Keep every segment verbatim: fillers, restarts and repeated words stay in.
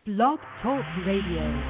Blog Talk Radio.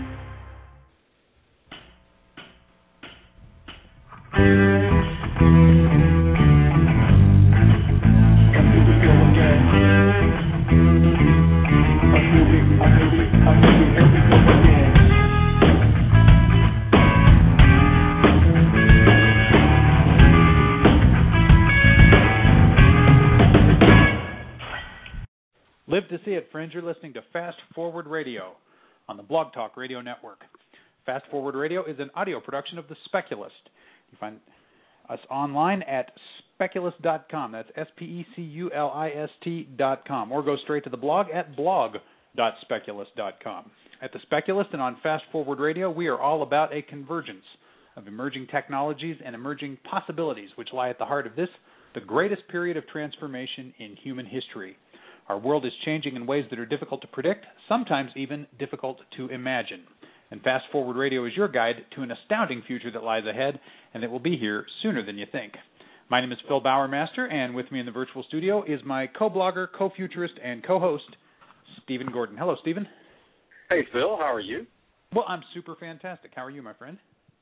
Live to see it, friends. You're listening to Fast Forward Radio on the Blog Talk Radio Network. Fast Forward Radio is an audio production of The Speculist. You find us online at speculist dot com. That's S P E C U L I S T dot com. Or go straight to the blog at blog dot speculist dot com. At The Speculist and on Fast Forward Radio, we are all about a convergence of emerging technologies and emerging possibilities, which lie at the heart of this, the greatest period of transformation in human history. Our world is changing in ways that are difficult to predict, sometimes even difficult to imagine. And Fast Forward Radio is your guide to an astounding future that lies ahead and that will be here sooner than you think. My name is Phil Bowermaster, and with me in the virtual studio is my co-blogger, co-futurist, and co-host, Stephen Gordon. Hello, Stephen. Hey, Phil. How are you? Well, I'm super fantastic. How are you, my friend?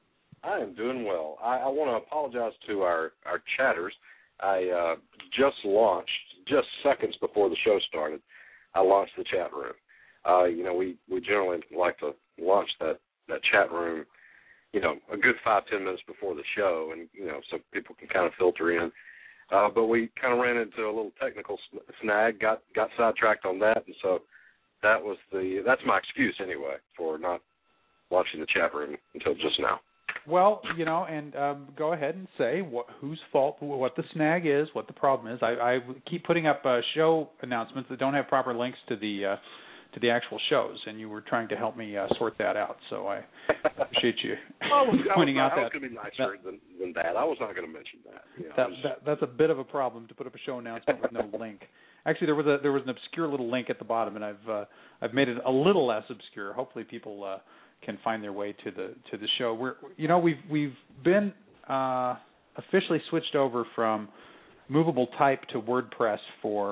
I am doing well. I, I want to apologize to our, our chatters. I uh, just launched, just seconds before the show started, I launched the chat room. Uh, you know, we, we generally like to launch that, that chat room, you know, a good five, ten minutes before the show, and, you know, so people can kind of filter in. Uh, but we kind of ran into a little technical snag, got, got sidetracked on that, and so that was the, that's my excuse anyway for not launching the chat room until just now. Well, you know, and um, go ahead and say what, whose fault, what the snag is, what the problem is. I, I keep putting up uh, show announcements that don't have proper links to the uh, to the actual shows, and you were trying to help me uh, sort that out. So I appreciate you I was, pointing I was, out I that. was going to be nicer that, than, than that. I was not going to mention that. You know, that, was, that. That's a bit of a problem to put up a show announcement with no link. Actually, there was a there was an obscure little link at the bottom, and I've uh, I've made it a little less obscure. Hopefully, people. Uh, can find their way to the to the show. We're you know we've we've been uh, officially switched over from movable type to WordPress for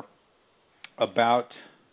about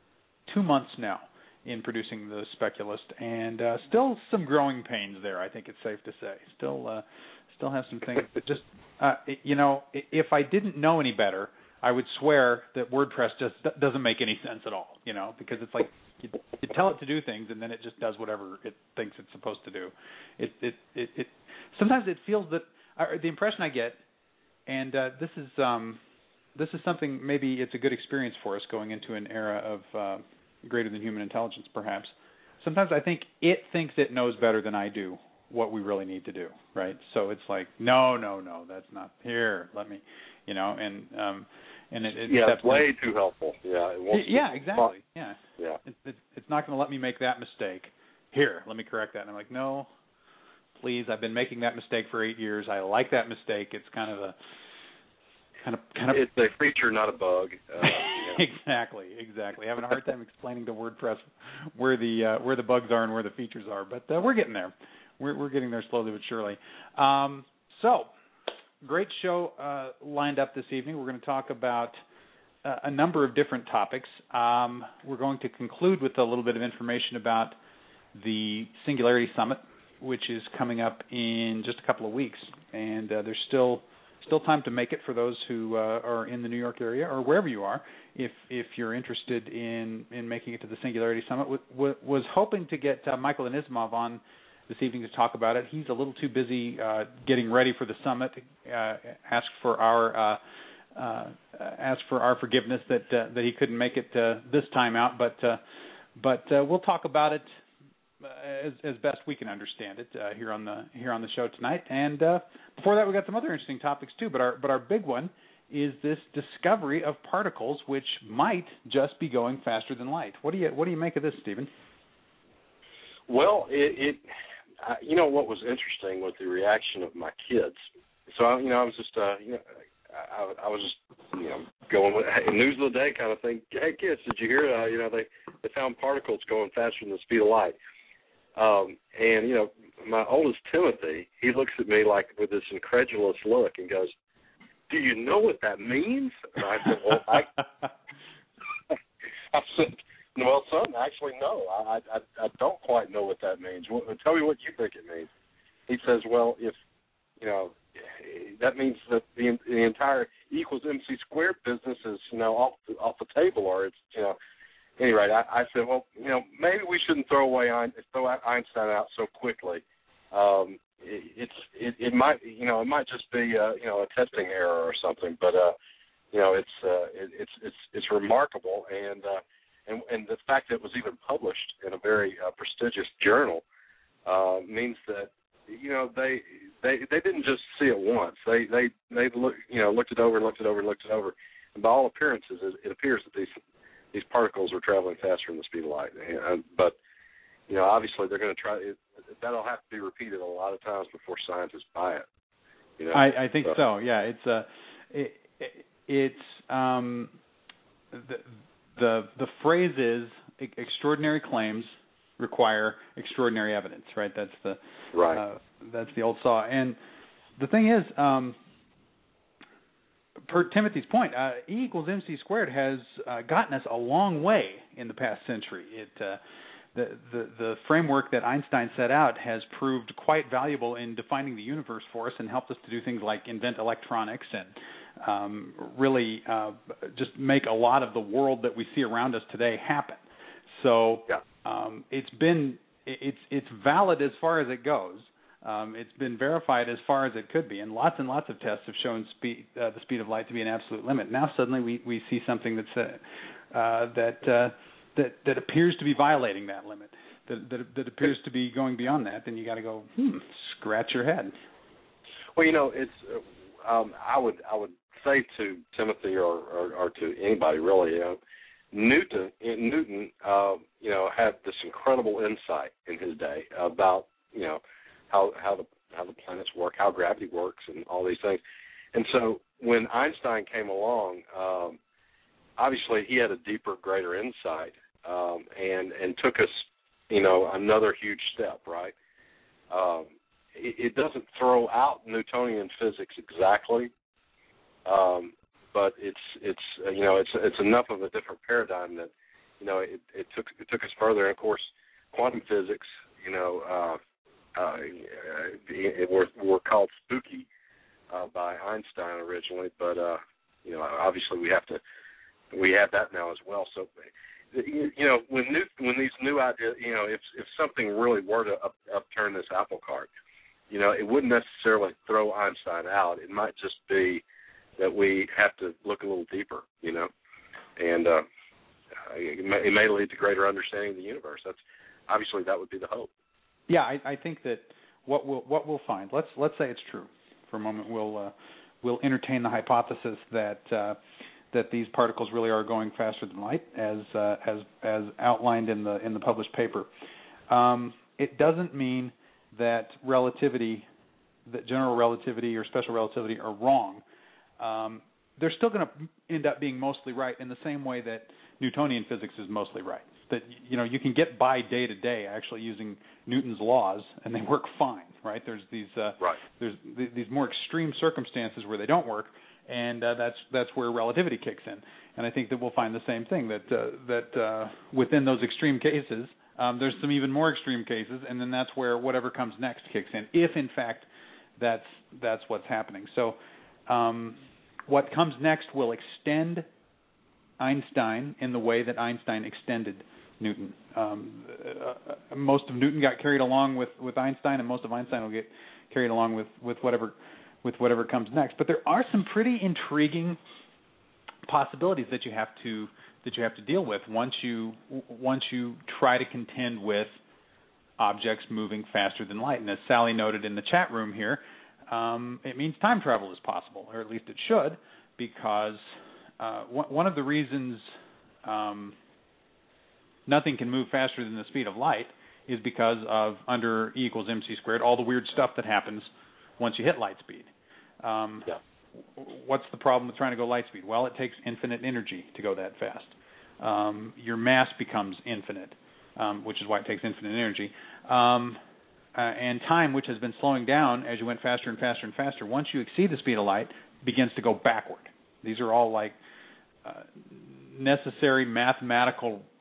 two months now in producing the Speculist, and uh, still some growing pains there. I think it's safe to say. Still uh, still have some things that just uh, you know if I didn't know any better, I would swear that WordPress just doesn't make any sense at all. You know because it's like. You, you tell it to do things, and then it just does whatever it thinks it's supposed to do. It, it, it, it sometimes it feels that uh, the impression I get, and uh, this is um, this is something maybe it's a good experience for us going into an era of uh, greater than human intelligence, perhaps. Sometimes I think it thinks it knows better than I do what we really need to do, right? So it's like, no, no, no, that's not here. Let me, you know, and. Um, And it, it yeah, it's way in. too helpful. Yeah, it wants yeah, to, exactly. Yeah, yeah. It, it, it's not going to let me make that mistake. Here, let me correct that. And I'm like, no, please. I've been making that mistake for eight years. I like that mistake. It's kind of a kind of kind of. It's a feature, not a bug. Uh, yeah. exactly, exactly. Having a hard time explaining to WordPress where the uh, where the bugs are and where the features are, but uh, we're getting there. We're we're getting there slowly but surely. Um, so. Great show uh, lined up this evening. We're going to talk about uh, a number of different topics. Um, we're going to conclude with a little bit of information about the Singularity Summit, which is coming up in just a couple of weeks. And uh, there's still still time to make it for those who uh, are in the New York area or wherever you are. If if you're interested in, in making it to the Singularity Summit, w- w- was hoping to get uh, Michael Anissimov on this evening to talk about it. He's a little too busy uh, getting ready for the summit. Uh, ask for our uh, uh, ask for our forgiveness that uh, that he couldn't make it uh, this time out. But uh, but uh, we'll talk about it as, as best we can understand it uh, here on the here on the show tonight. And uh, before that, we got some other interesting topics too. But our but our big one is this discovery of particles, which might just be going faster than light. What do you what do you make of this, Stephen? Well, it. it Uh, you know what was interesting with the reaction of my kids. So I, you know, I was just, uh, you know, I, I was just, you know, going with hey, news of the day kind of thing. Hey, kids, did you hear? Uh, you know, they they found particles going faster than the speed of light. Um, and you know, my oldest Timothy, he looks at me like with this incredulous look and goes, "Do you know what that means?" And I said, "Well, I, I said, Well, son, actually, no. I, I I don't quite know what that means. Well, tell me what you think it means. He says, well, if, you know, that means that the, the entire E equals M C squared business is, you know, off the, off the table, or it's, you know. Anyway, I, I said, well, you know, maybe we shouldn't throw away throw Einstein out so quickly. Um, it, it's it, it might you know it might just be uh, you know a testing error or something, but uh, you know it's uh, it, it's it's it's remarkable, and uh, and and the fact that it was even published in a very uh, prestigious journal uh, means that you know they they they didn't just see it once. They they they look you know looked it over and looked it over and looked it over, and by all appearances, it, it appears that these these particles are traveling faster than the speed of light. And, but, you know, obviously they're going to try it, that'll have to be repeated a lot of times before scientists buy it. You know? I, I think so. so. Yeah, it's uh, it, it, it's um, the the the phrase is extraordinary claims require extraordinary evidence, right? That's the right. Uh, that's the old saw. And the thing is, um, per Timothy's point, uh, E equals M C squared has uh, gotten us a long way in the past century. It uh, the, the the framework that Einstein set out has proved quite valuable in defining the universe for us and helped us to do things like invent electronics and um, really uh, just make a lot of the world that we see around us today happen. So yeah. um, it's been it's it's valid as far as it goes. Um, it's been verified as far as it could be, and lots and lots of tests have shown speed, uh, the speed of light to be an absolute limit. Now suddenly we, we see something that's uh, uh, that uh, that that appears to be violating that limit, that that, that appears to be going beyond that. Then you got to go hmm, scratch your head. Well, you know, it's uh, um, I would I would say to Timothy or, or, or to anybody really, uh, Newton Newton uh, you know had this incredible insight in his day about you know. How, how the how the planets work, how gravity works, and all these things. And so when Einstein came along, um, obviously he had a deeper, greater insight, um, and and took us, you know, another huge step. Right? Um, it, it doesn't throw out Newtonian physics exactly, um, but it's it's uh, you know it's it's enough of a different paradigm that you know it, it took it took us further. And of course, quantum physics, you know. Uh, Uh, it were, were called spooky uh, by Einstein originally, but uh, you know, obviously we have to we have that now as well. So, you know, when new when these new ideas, you know, if if something really were to up, upturn this apple cart, you know, it wouldn't necessarily throw Einstein out. It might just be that we have to look a little deeper, you know, and uh, it, may, it may lead to greater understanding of the universe. That's obviously that would be the hope. Yeah, I, I think that what we'll what we'll find. Let's let's say it's true for a moment. We'll uh, we'll entertain the hypothesis that uh, that these particles really are going faster than light, as uh, as as outlined in the in the published paper. Um, it doesn't mean that relativity, that general relativity or special relativity are wrong. Um, they're still going to end up being mostly right in the same way that Newtonian physics is mostly right. That you know you can get by day to day actually using Newton's laws and they work fine, right? There's these uh, right. there's th- these more extreme circumstances where they don't work, and uh, that's that's where relativity kicks in. And I think that we'll find the same thing that uh, that uh, within those extreme cases, um, there's some even more extreme cases, and then that's where whatever comes next kicks in, if in fact that's that's what's happening. So um, what comes next will extend Einstein in the way that Einstein extended Newton. Um, uh, most of Newton got carried along with, with Einstein, and most of Einstein will get carried along with, with whatever with whatever comes next. But there are some pretty intriguing possibilities that you have to that you have to deal with once you once you try to contend with objects moving faster than light. And as Sally noted in the chat room here, um, it means time travel is possible, or at least it should, because uh, one of the reasons um, nothing can move faster than the speed of light is because of, under E equals M C squared, all the weird stuff that happens once you hit light speed. Um, yeah. What's the problem with trying to go light speed? Well, it takes infinite energy to go that fast. Um, your mass becomes infinite, um, which is why it takes infinite energy. Um, uh, and time, which has been slowing down as you went faster and faster and faster, once you exceed the speed of light, begins to go backward. These are all like uh, necessary mathematical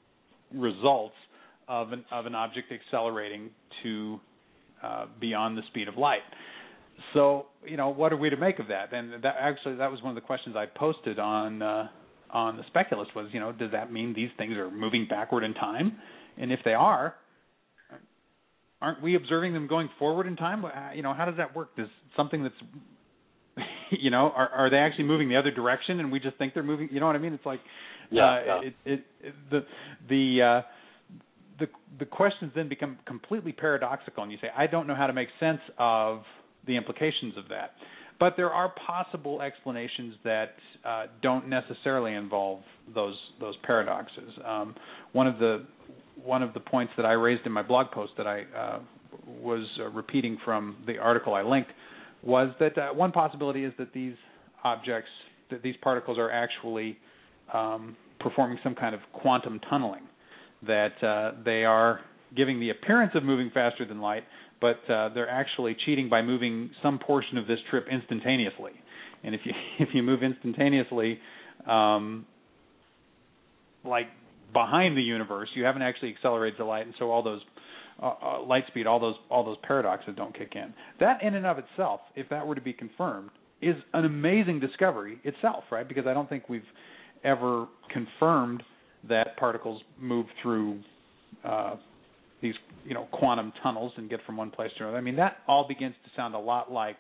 results of an of an object accelerating to uh, beyond the speed of light. So, you know, what are we to make of that? And that actually that was one of the questions I posted on uh, on the Speculist was, you know, does that mean these things are moving backward in time? And if they are, aren't we observing them going forward in time? You know, how does that work? Does something that's, you know, are, are they actually moving the other direction and we just think they're moving? You know what I mean? It's like, yeah, uh, yeah. It, it, it, the the uh, the the questions then become completely paradoxical, and you say, I don't know how to make sense of the implications of that. But there are possible explanations that uh, don't necessarily involve those those paradoxes. Um, one of the one of the points that I raised in my blog post that I uh, was uh, repeating from the article I linked was that uh, one possibility is that these objects, that these particles are actually um, performing some kind of quantum tunneling, that uh, they are giving the appearance of moving faster than light, but uh, they're actually cheating by moving some portion of this trip instantaneously. And if you if you move instantaneously, um, like behind the universe, you haven't actually accelerated the light, and so all those uh, uh, light speed, all those all those paradoxes don't kick in. That in and of itself, if that were to be confirmed, is an amazing discovery itself, right? Because I don't think we've ever confirmed that particles move through uh, these, you know, quantum tunnels and get from one place to another. I mean, that all begins to sound a lot like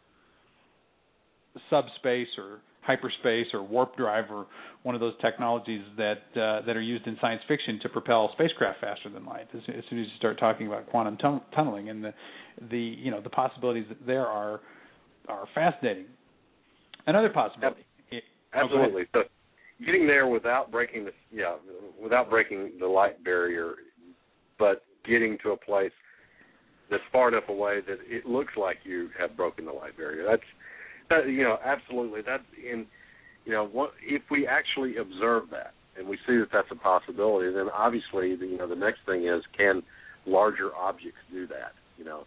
subspace or hyperspace or warp drive or one of those technologies that uh, that are used in science fiction to propel spacecraft faster than light. As, as soon as you start talking about quantum tun- tunneling, and the the you know the possibilities there are are fascinating. Another possibility. Absolutely. So getting there without breaking the yeah without breaking the light barrier, but getting to a place that's far enough away that it looks like you have broken the light barrier. That's that, you know, absolutely. That's in, you know, what, if we actually observe that and we see that that's a possibility, then obviously, the, you know, the next thing is, can larger objects do that? You know,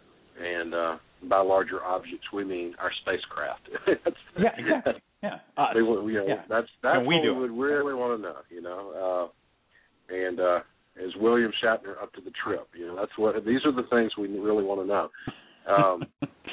and uh, by larger objects we mean our spacecraft. that's, yeah, exactly. Yeah, us. They, you know, yeah. that's that's and we what do we would really want to know. You know, uh, and. Uh, Is William Shatner up to the trip? You know, that's what. These are the things we really want to know. Um,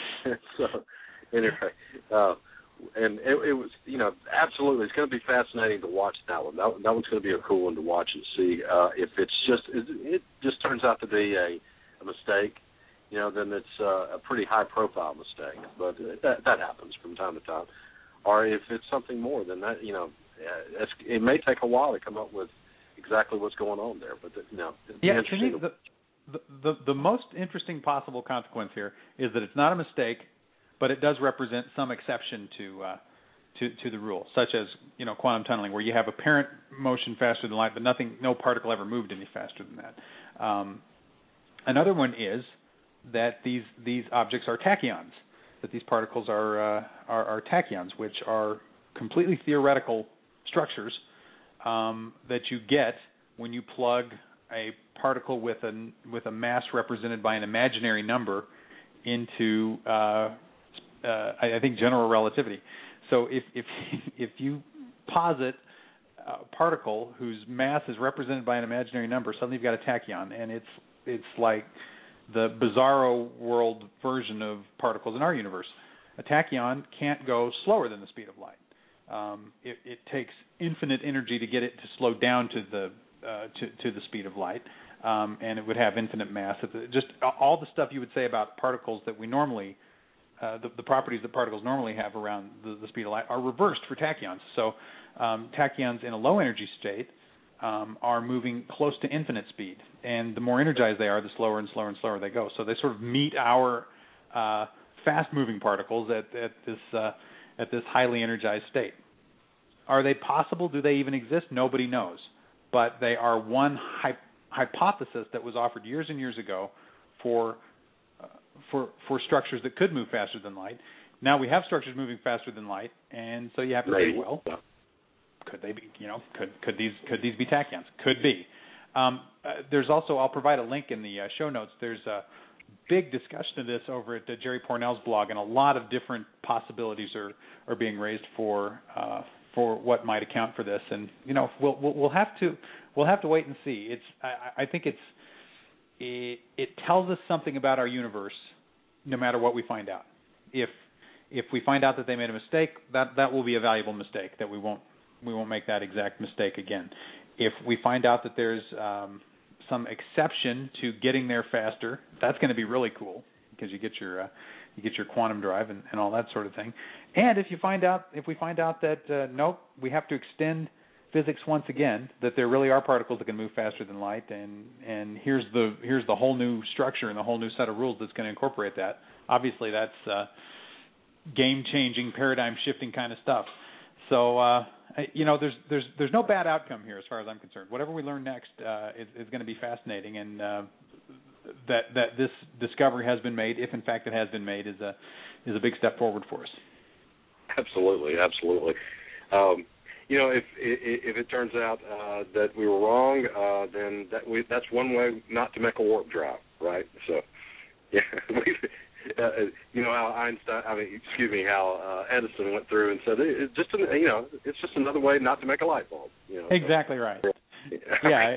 so, anyway, uh, and it, it was, you know, absolutely, it's going to be fascinating to watch that one. That, that one's going to be a cool one to watch and see uh, if it's just it, it just turns out to be a, a mistake. You know, then it's uh, a pretty high-profile mistake, but that that happens from time to time. Or if it's something more than that, you know, it's, it may take a while to come up with exactly what's going on there, but the, you know, yeah. To me, the, the the the most interesting possible consequence here is that it's not a mistake, but it does represent some exception to uh, to to the rule, such as, you know, quantum tunneling, where you have apparent motion faster than light, but nothing, no particle ever moved any faster than that. Um, another one is that these these objects are tachyons, that these particles are uh, are, are tachyons, which are completely theoretical structures Um, that you get when you plug a particle with a with a mass represented by an imaginary number into uh, uh, I, I think general relativity. So if if if you posit a particle whose mass is represented by an imaginary number, suddenly you've got a tachyon, and it's it's like the bizarro world version of particles in our universe. A tachyon can't go slower than the speed of light. Um, it, it takes infinite energy to get it to slow down to the uh, to, to the speed of light, um, and it would have infinite mass. Just all the stuff you would say about particles that we normally, uh, the, the properties that particles normally have around the, the speed of light, are reversed for tachyons. So um, tachyons in a low energy state um, are moving close to infinite speed, and the more energized they are, the slower and slower and slower they go. So they sort of meet our uh, fast-moving particles at, at this. Uh, at this highly energized state. Are they possible? Do they even exist? Nobody knows. But they are one hy- hypothesis that was offered years and years ago for, uh, for for structures that could move faster than light. Now we have structures moving faster than light, and so you have to say, well, could they be, you know, could could these could these be tachyons? Could be. Um, uh, there's also, I'll provide a link in the uh, show notes. There's a big discussion of this over at uh, Jerry Pornell's blog, and a lot of different possibilities are, are being raised for uh, for what might account for this. And you know, we'll we'll, we'll have to we'll have to wait and see. It's I, I think it's it, it tells us something about our universe, no matter what we find out. If if we find out that they made a mistake, that that will be a valuable mistake that we won't we won't make that exact mistake again. If we find out that there's um, some exception to getting there faster, that's going to be really cool because you get your uh, you get your quantum drive and, and all that sort of thing. And if you find out if we find out that uh, nope, we have to extend physics once again, that there really are particles that can move faster than light, and and here's the here's the whole new structure and the whole new set of rules that's going to incorporate that. Obviously, that's uh, game-changing, paradigm-shifting kind of stuff. So, uh, you know, there's there's there's no bad outcome here as far as I'm concerned. Whatever we learn next uh, is, is going to be fascinating, and uh, that that this discovery has been made, if in fact it has been made, is a is a big step forward for us. Absolutely, absolutely. Um, you know, if if it turns out uh, that we were wrong, uh, then that we, that's one way not to make a warp drive, right? So, yeah, uh, you know how Einstein, I mean, excuse me, how uh, Edison went through and said it's just, an, you know, it's just another way not to make a light bulb. You know, exactly so. Right. Yeah.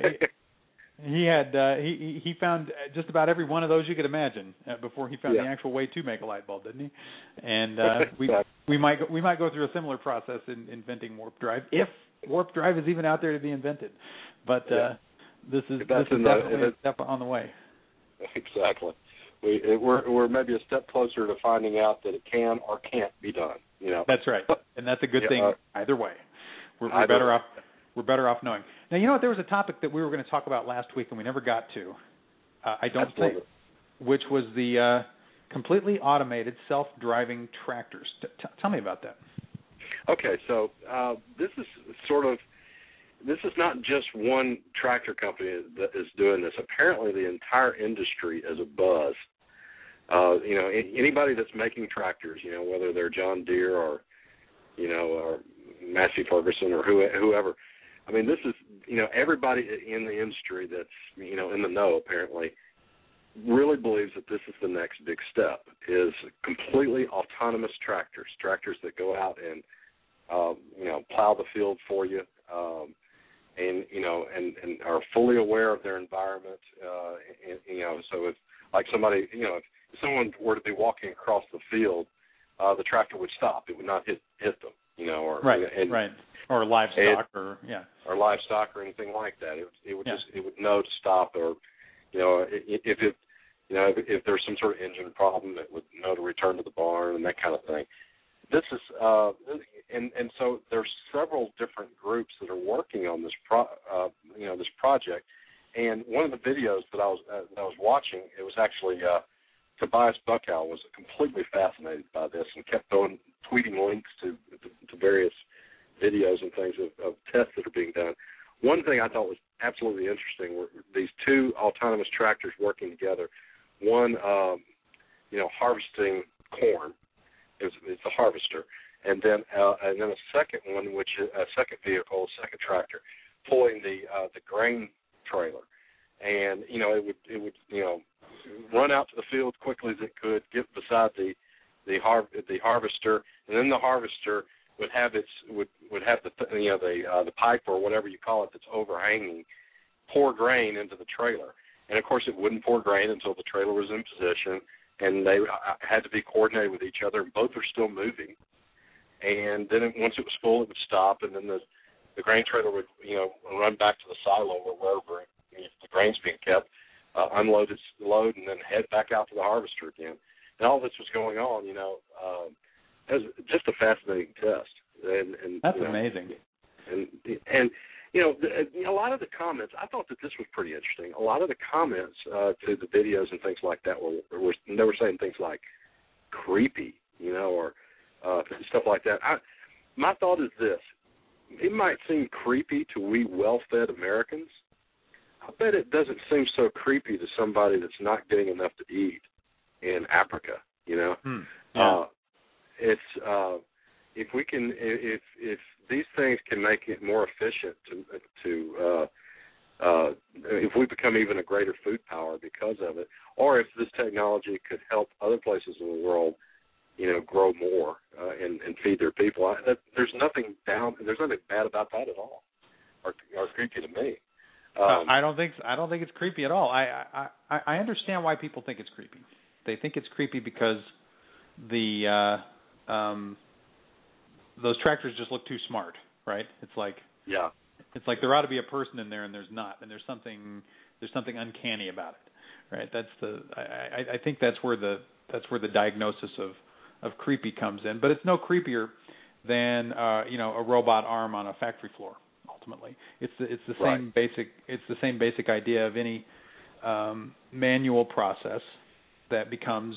He had uh, he he found just about every one of those you could imagine uh, before he found yeah. the actual way to make a light bulb, didn't he? And uh, we we might go, we might go through a similar process in inventing warp drive, if warp drive is even out there to be invented. But uh, yeah. this is this is definitely the, a step on the way. Exactly. We we're we're maybe a step closer to finding out that it can or can't be done. You know. That's right, and that's a good yeah, thing uh, either way. We're, we're either better way. off. We're better off knowing. Now, you know what? There was a topic that we were going to talk about last week and we never got to. Uh, I don't Absolutely. think, which was the uh, completely automated self-driving tractors. T- t- tell me about that. Okay, so uh, this is sort of this is not just one tractor company that is doing this. Apparently, the entire industry is a buzz. Uh, you know, anybody that's making tractors, you know, whether they're John Deere or you know, or Massey Ferguson or who, whoever. I mean, this is, you know, everybody in the industry that's, you know, in the know apparently really believes that this is the next big step, is completely autonomous tractors, tractors that go out and, um, you know, plow the field for you um, and, you know, and, and are fully aware of their environment. Uh, and, you know, so if, like somebody, you know, if someone were to be walking across the field, uh, the tractor would stop. It would not hit hit them, you know, or right, and, right. Or livestock, and, or yeah, or livestock, or anything like that. It, it would yeah. just it would know to stop, or you know, if it, you know, if, if there's some sort of engine problem, it would know to return to the barn and that kind of thing. This is, uh, and and so there's several different groups that are working on this pro, uh, you know, this project. And one of the videos that I was uh, that I was watching, it was actually uh, Tobias Buckow was completely fascinated by this and kept going tweeting links to to, to various videos and things of, of tests that are being done. One thing I thought was absolutely interesting were these two autonomous tractors working together. One, um, you know, harvesting corn. It's, it's a harvester, and then uh, and then a second one, which is a second vehicle, a second tractor, pulling the uh, the grain trailer, and you know it would it would you know run out to the field quickly as it could, get beside the the har- the harvester, and then the harvester would have its would would have the you know the uh, the pipe or whatever you call it that's overhanging, pour grain into the trailer, and of course it wouldn't pour grain until the trailer was in position, and they uh, had to be coordinated with each other. Both are still moving, and then it, once it was full, it would stop, and then the the grain trailer would you know run back to the silo or wherever the grain's being kept, uh, unload its load, and then head back out to the harvester again. And all this was going on, you know. Um, It was just a fascinating test, and, and that's you know, amazing. And and you know, the, a lot of the comments, I thought that this was pretty interesting. A lot of the comments uh, to the videos and things like that were, were they were saying things like creepy, you know, or uh, stuff like that. I, my thought is this: it might seem creepy to we well-fed Americans. I bet it doesn't seem so creepy to somebody that's not getting enough to eat in Africa. You know. Hmm. Yeah. Uh, It's uh, if we can if if these things can make it more efficient to to uh, uh, if we become even a greater food power because of it, or if this technology could help other places in the world you know, grow more uh, and, and feed their people. I, that, there's nothing down. There's nothing bad about that at all, or, or creepy to me. Um, I don't think I don't think it's creepy at all. I, I I understand why people think it's creepy. They think it's creepy because the uh, um, those tractors just look too smart, right? It's like yeah, it's like there ought to be a person in there and there's not, and there's something there's something uncanny about it, right? That's the I, I, I think that's where the that's where the diagnosis of, of creepy comes in. But it's no creepier than uh, you know a robot arm on a factory floor. Ultimately, it's the, it's the same right. basic it's the same basic idea of any um, manual process that becomes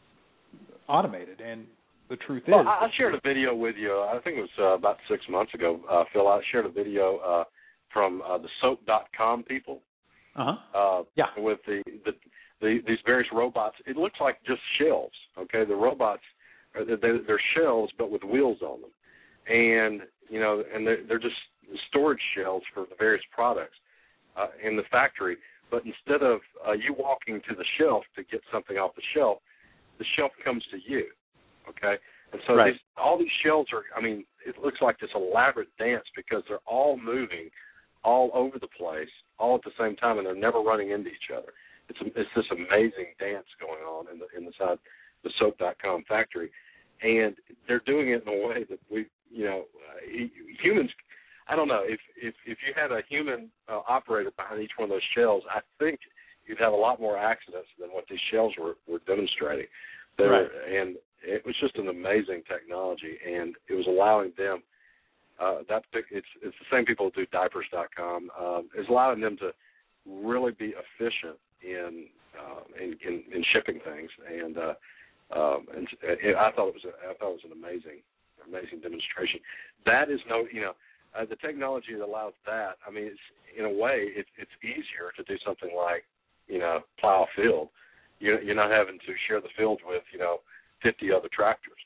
automated. And the truth well, is, I, I shared a video with you. I think it was uh, about six months ago, uh, Phil. I shared a video uh, from uh, the soap dot com people. uh-huh. Uh, yeah, with the, the the these various robots. It looks like just shelves. Okay, the robots are, they're, they're shelves but with wheels on them, and you know, and they're, they're just storage shelves for the various products uh, in the factory. But instead of uh, you walking to the shelf to get something off the shelf, the shelf comes to you. Okay, and so right. these, all these shelves are. I mean, it looks like this elaborate dance because they're all moving all over the place, all at the same time, and they're never running into each other. It's a, it's this amazing dance going on in the inside the soap dot com factory, and they're doing it in a way that we, you know, uh, humans. I don't know if if if you had a human uh, operator behind each one of those shelves, I think you'd have a lot more accidents than what these shelves were, were demonstrating. They right. were, and it was just an amazing technology, and it was allowing them. Uh, that it's it's the same people who do diapers dot com. Um, is allowing them to really be efficient in uh, in, in, in shipping things, and uh, um, and it, I thought it was a, I thought it was an amazing amazing demonstration. That is no, you know, uh, the technology that allows that. I mean, it's in a way it, it's easier to do something like, you know, plow a field. You're, you're not having to share the field with, you know, fifty other tractors.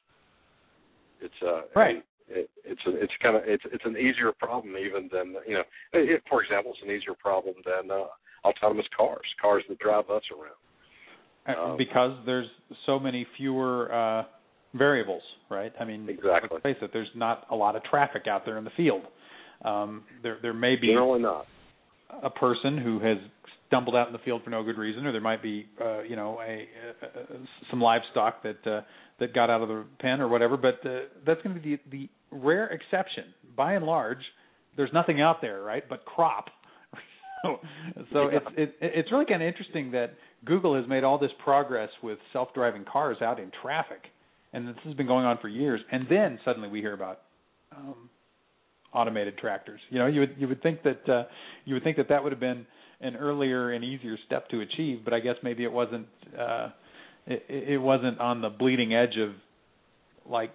It's uh, right. It, it's a, it's kind of it's it's an easier problem even than, you know, it, for example, it's an easier problem than uh, autonomous cars, cars that drive us around. Um, um, because there's so many fewer uh, variables, right? I mean, exactly. let's face it, there's not a lot of traffic out there in the field. Um, there there may be Generally not. a person who has stumbled out in the field for no good reason, or there might be, uh, you know, a, a, a some livestock that uh, that got out of the pen or whatever. But uh, that's going to be the, the rare exception. By and large, there's nothing out there, right, but crop. so so yeah. it's it, it's really kind of interesting that Google has made all this progress with self-driving cars out in traffic, and this has been going on for years. And then suddenly we hear about um, automated tractors. You know, you would you would think that uh, you would think that that would have been an earlier and easier step to achieve, but I guess maybe it wasn't. Uh, it, it wasn't on the bleeding edge of like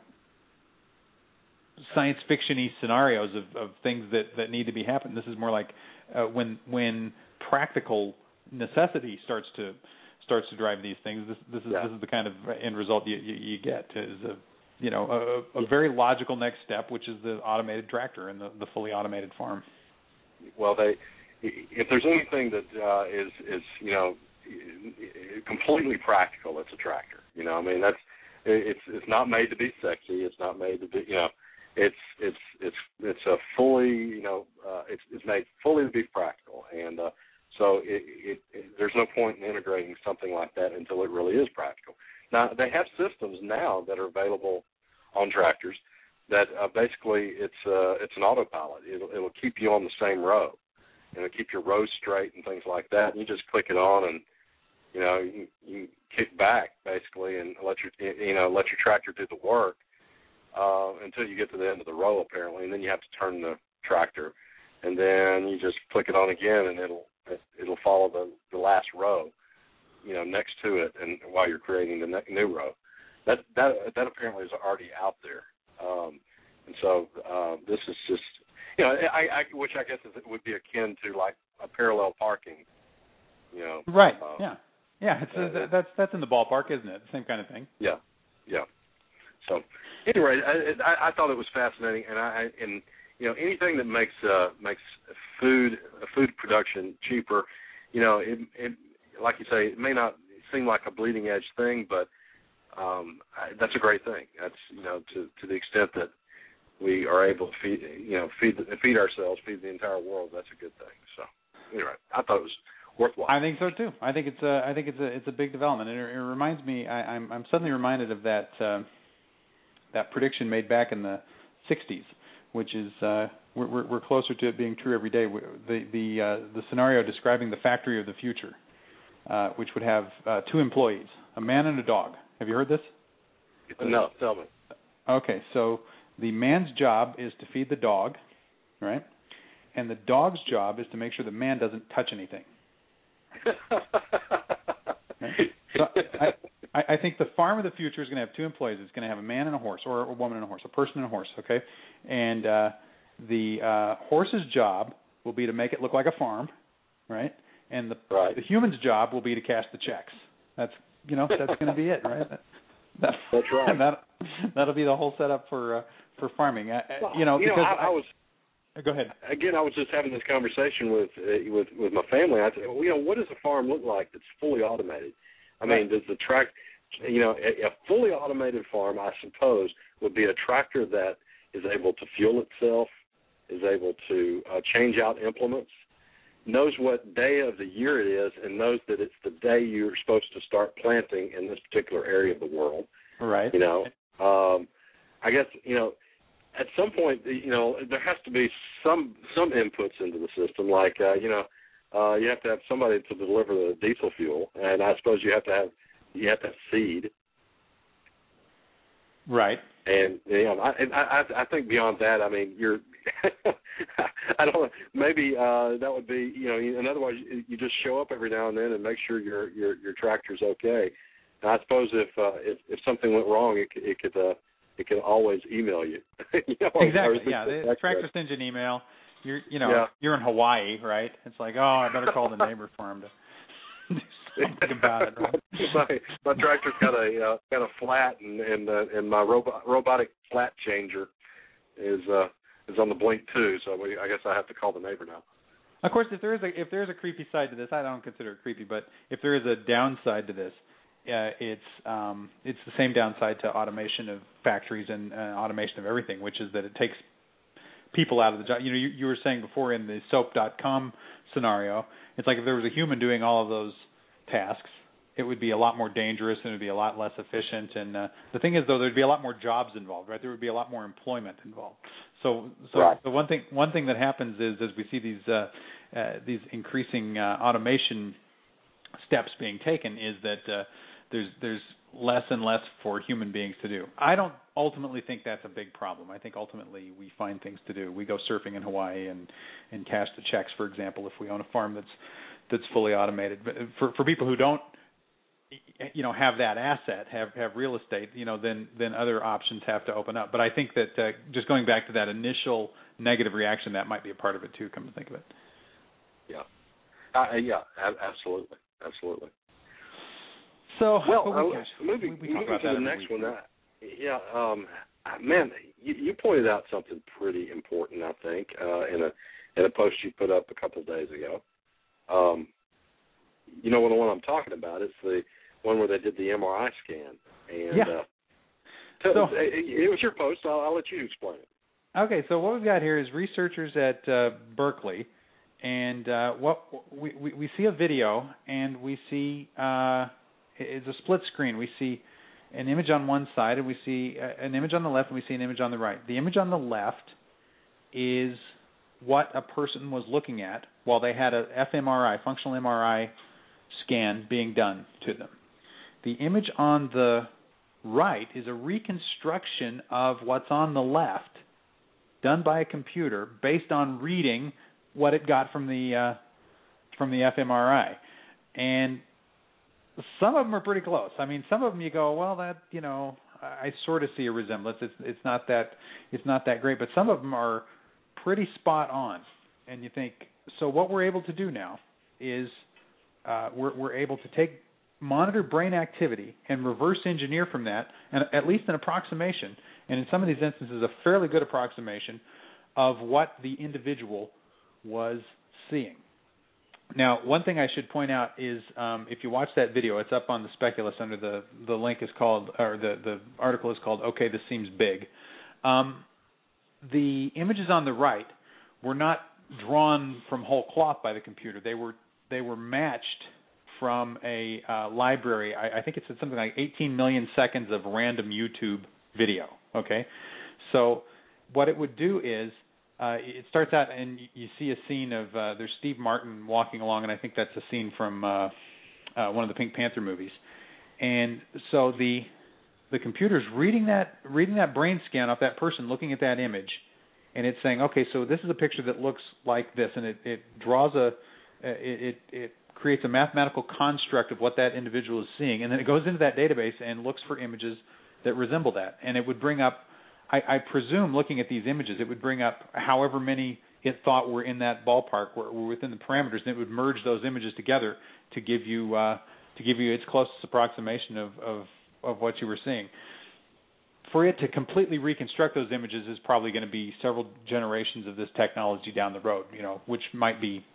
science fiction-y scenarios of, of things that, that need to be happening. This is more like uh, when when practical necessity starts to starts to drive these things. This this is yeah. this is the kind of end result you you, you get is a you know a, a very logical next step, which is the automated tractor and the, the fully automated farm. Well, they if there's anything that uh, is is you know completely practical, it's a tractor. You know, I mean that's it's it's not made to be sexy. It's not made to be you know. It's it's it's it's a fully you know uh, it's it's made fully to be practical, and uh, so it, it, it, there's no point in integrating something like that until it really is practical. Now they have systems now that are available on tractors that uh, basically it's uh, it's an autopilot. It'll it'll keep you on the same row, and it'll keep your rows straight and things like that. And you just click it on, and you know you, you kick back basically and let your you know let your tractor do the work. Uh, until you get to the end of the row, apparently, and then you have to turn the tractor, and then you just click it on again, and it'll it'll follow the, the last row, you know, next to it, and while you're creating the ne- new row, that that that apparently is already out there, um, and so uh, this is just, you know, I, I which I guess is, would be akin to like a parallel parking, you know, right? Uh, yeah, yeah, it's uh, a, that's that's in the ballpark, isn't it? Same kind of thing. Yeah, yeah. So anyway, I, I, I thought it was fascinating, and I and you know anything that makes uh, makes food food production cheaper, you know, it, it like you say, it may not seem like a bleeding edge thing, but um, I, that's a great thing. That's, you know, to to the extent that we are able to feed, you know, feed feed ourselves, feed the entire world. That's a good thing. So, anyway, I thought it was worthwhile. I think so too. I think it's a I think it's a it's a big development, and it, it reminds me. I, I'm I'm suddenly reminded of that uh, that prediction made back in the sixties, which is uh, we're we're closer to it being true every day. The the uh, the scenario describing the factory of the future, uh, which would have uh, two employees, a man and a dog. Have you heard this? No, tell me. Okay, so the man's job is to feed the dog, right? And the dog's job is to make sure the man doesn't touch anything. Right? So I, I think the farm of the future is going to have two employees. It's going to have a man and a horse, or a woman and a horse, a person and a horse, okay? And uh, the uh, horse's job will be to make it look like a farm, right? And the, right. the human's job will be to cash the checks. That's, you know, that's going to be it, right? That, that, that's right. That, that'll be the whole setup for uh, for farming. Uh, well, you know, you because know, I, I was. Go ahead. Again, I was just having this conversation with uh, with with my family. I said, well, you know, what does a farm look like that's fully automated? I mean, does the track, you know, a, a fully automated farm, I suppose, would be a tractor that is able to fuel itself, is able to uh, change out implements, knows what day of the year it is, and knows that it's the day you're supposed to start planting in this particular area of the world. Right. You know, um, I guess, you know, at some point, you know, there has to be some some inputs into the system, like, uh, you know, uh, you have to have somebody to deliver the diesel fuel, and I suppose you have to have you have to have seed. Right. And you know, I, and I I think beyond that, I mean, you're I don't know, maybe uh, that would be, you know, in other words, you just show up every now and then and make sure your your your tractor's okay. And I suppose if uh, if if something went wrong, it could, it could uh, it can always email you. you know, exactly. Yeah, the tractor sends you an email. You're, you know, yeah. you're in Hawaii, right? It's like, oh, I better call the neighbor for him to do something about it. Right? my, my tractor's got a uh, got a flat, and and uh, and my robot robotic flat changer is uh, is on the blink too. So we, I guess I have to call the neighbor now. Of course, if there is a if there is a creepy side to this, I don't consider it creepy, but if there is a downside to this. Uh, it's um, it's the same downside to automation of factories and uh, automation of everything, which is that it takes people out of the job. You know, you, you were saying before in the soap dot com scenario, it's like if there was a human doing all of those tasks, it would be a lot more dangerous and it would be a lot less efficient. And uh, the thing is, though, there'd be a lot more jobs involved, right? There would be a lot more employment involved. So, so right. the one thing one thing that happens is as we see these uh, uh, these increasing uh, automation steps being taken, is that uh, There's there's less and less for human beings to do. I don't ultimately think that's a big problem. I think ultimately we find things to do. We go surfing in Hawaii and, and cash the checks, for example, if we own a farm that's that's fully automated. But for for people who don't, you know, have that asset, have have real estate, you know, then then other options have to open up. But I think that uh, just going back to that initial negative reaction, that might be a part of it too. Come to think of it. Yeah. Uh, yeah. Absolutely. Absolutely. So, well, oh, uh, gosh, moving, we, we moving to the next one, uh, yeah, um, man, you, you pointed out something pretty important, I think, uh, in a in a post you put up a couple of days ago. Um, you know, the one I'm talking about is the one where they did the M R I scan, and yeah. uh, tell, so, it, it was your post. I'll, I'll let you explain it. Okay, so what we've got here is researchers at uh, Berkeley, and uh, what we, we we see a video, and we see. Uh, It's a split screen. We see an image on one side, and we see an image on the left, and we see an image on the right. The image on the left is what a person was looking at while they had a fMRI, functional M R I scan being done to them. The image on the right is a reconstruction of what's on the left, done by a computer based on reading what it got from the uh, from the fMRI, and some of them are pretty close. I mean, some of them you go, well, that, you know, I sort of see a resemblance. It's it's not that it's not that great, but some of them are pretty spot on. And you think, so what we're able to do now is uh, we're we're able to take monitor brain activity and reverse engineer from that, and at least an approximation, and in some of these instances, a fairly good approximation of what the individual was seeing. Now, one thing I should point out is um, if you watch that video, it's up on the Speculus under the the link is called, or the, the article is called, Okay, This Seems Big. Um, the images on the right were not drawn from whole cloth by the computer. They were they were matched from a uh, library. I, I think it said something like eighteen million seconds of random YouTube video. Okay, so what it would do is uh, it starts out and you see a scene of uh, there's Steve Martin walking along, and I think that's a scene from uh, uh, one of the Pink Panther movies. And so the the computer's reading that reading that brain scan off that person, looking at that image, and it's saying, okay, so this is a picture that looks like this, and it, it draws a it, it it creates a mathematical construct of what that individual is seeing, and then it goes into that database and looks for images that resemble that, and it would bring up, I, I presume, looking at these images, it would bring up however many it thought were in that ballpark, were, were within the parameters, and it would merge those images together to give you uh, to give you its closest approximation of, of of what you were seeing. For it to completely reconstruct those images is probably going to be several generations of this technology down the road, you know, which might be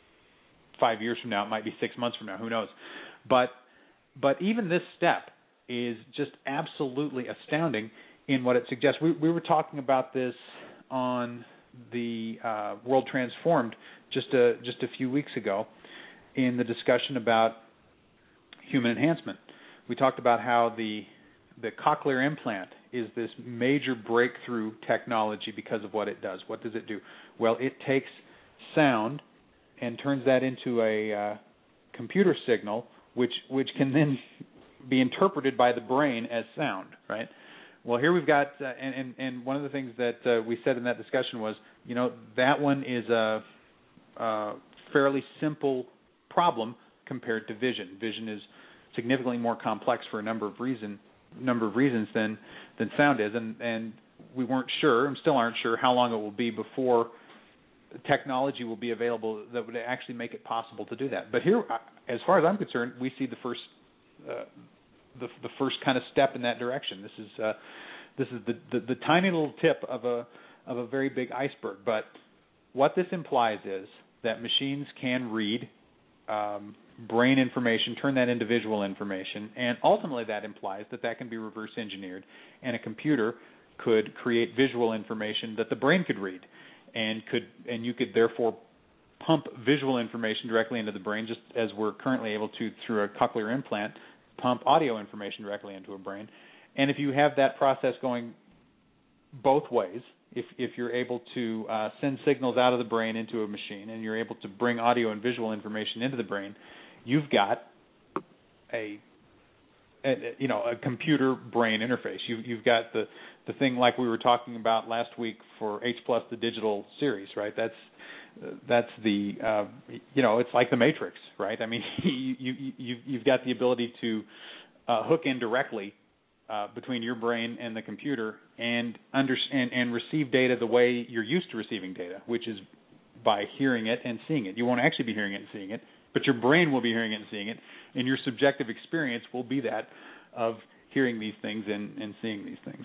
five years from now, it might be six months from now, who knows. But but even this step is just absolutely astounding in what it suggests. We, we were talking about this on the uh, World Transformed just a, just a few weeks ago in the discussion about human enhancement. We talked about how the the cochlear implant is this major breakthrough technology because of what it does. What does it do? Well, it takes sound and turns that into a uh, computer signal, which which can then be interpreted by the brain as sound, right? Well, here we've got, uh, and, and, and one of the things that uh, we said in that discussion was, you know, that one is a, a fairly simple problem compared to vision. Vision is significantly more complex for a number of reason number of reasons than than sound is, and and we weren't sure, and still aren't sure, how long it will be before technology will be available that would actually make it possible to do that. But here, as far as I'm concerned, we see the first uh, the the first kind of step in that direction. This is uh, this is the, the the tiny little tip of a of a very big iceberg. But what this implies is that machines can read um, brain information, turn that into visual information, and ultimately that implies that that can be reverse engineered, and a computer could create visual information that the brain could read, and could and you could therefore pump visual information directly into the brain, just as we're currently able to through a cochlear implant, pump audio information directly into a brain. And if you have that process going both ways, if if you're able to uh, send signals out of the brain into a machine, and you're able to bring audio and visual information into the brain, you've got a, a you know a computer brain interface. You, you've got the the thing like we were talking about last week for H plus, the digital series, right? That's that's the uh, you know it's like the Matrix, right? I mean, you you you you've got the ability to uh, hook in directly uh, between your brain and the computer, and under and, and receive data the way you're used to receiving data, which is by hearing it and seeing it. You won't actually be hearing it and seeing it, but your brain will be hearing it and seeing it, and your subjective experience will be that of hearing these things and, and seeing these things.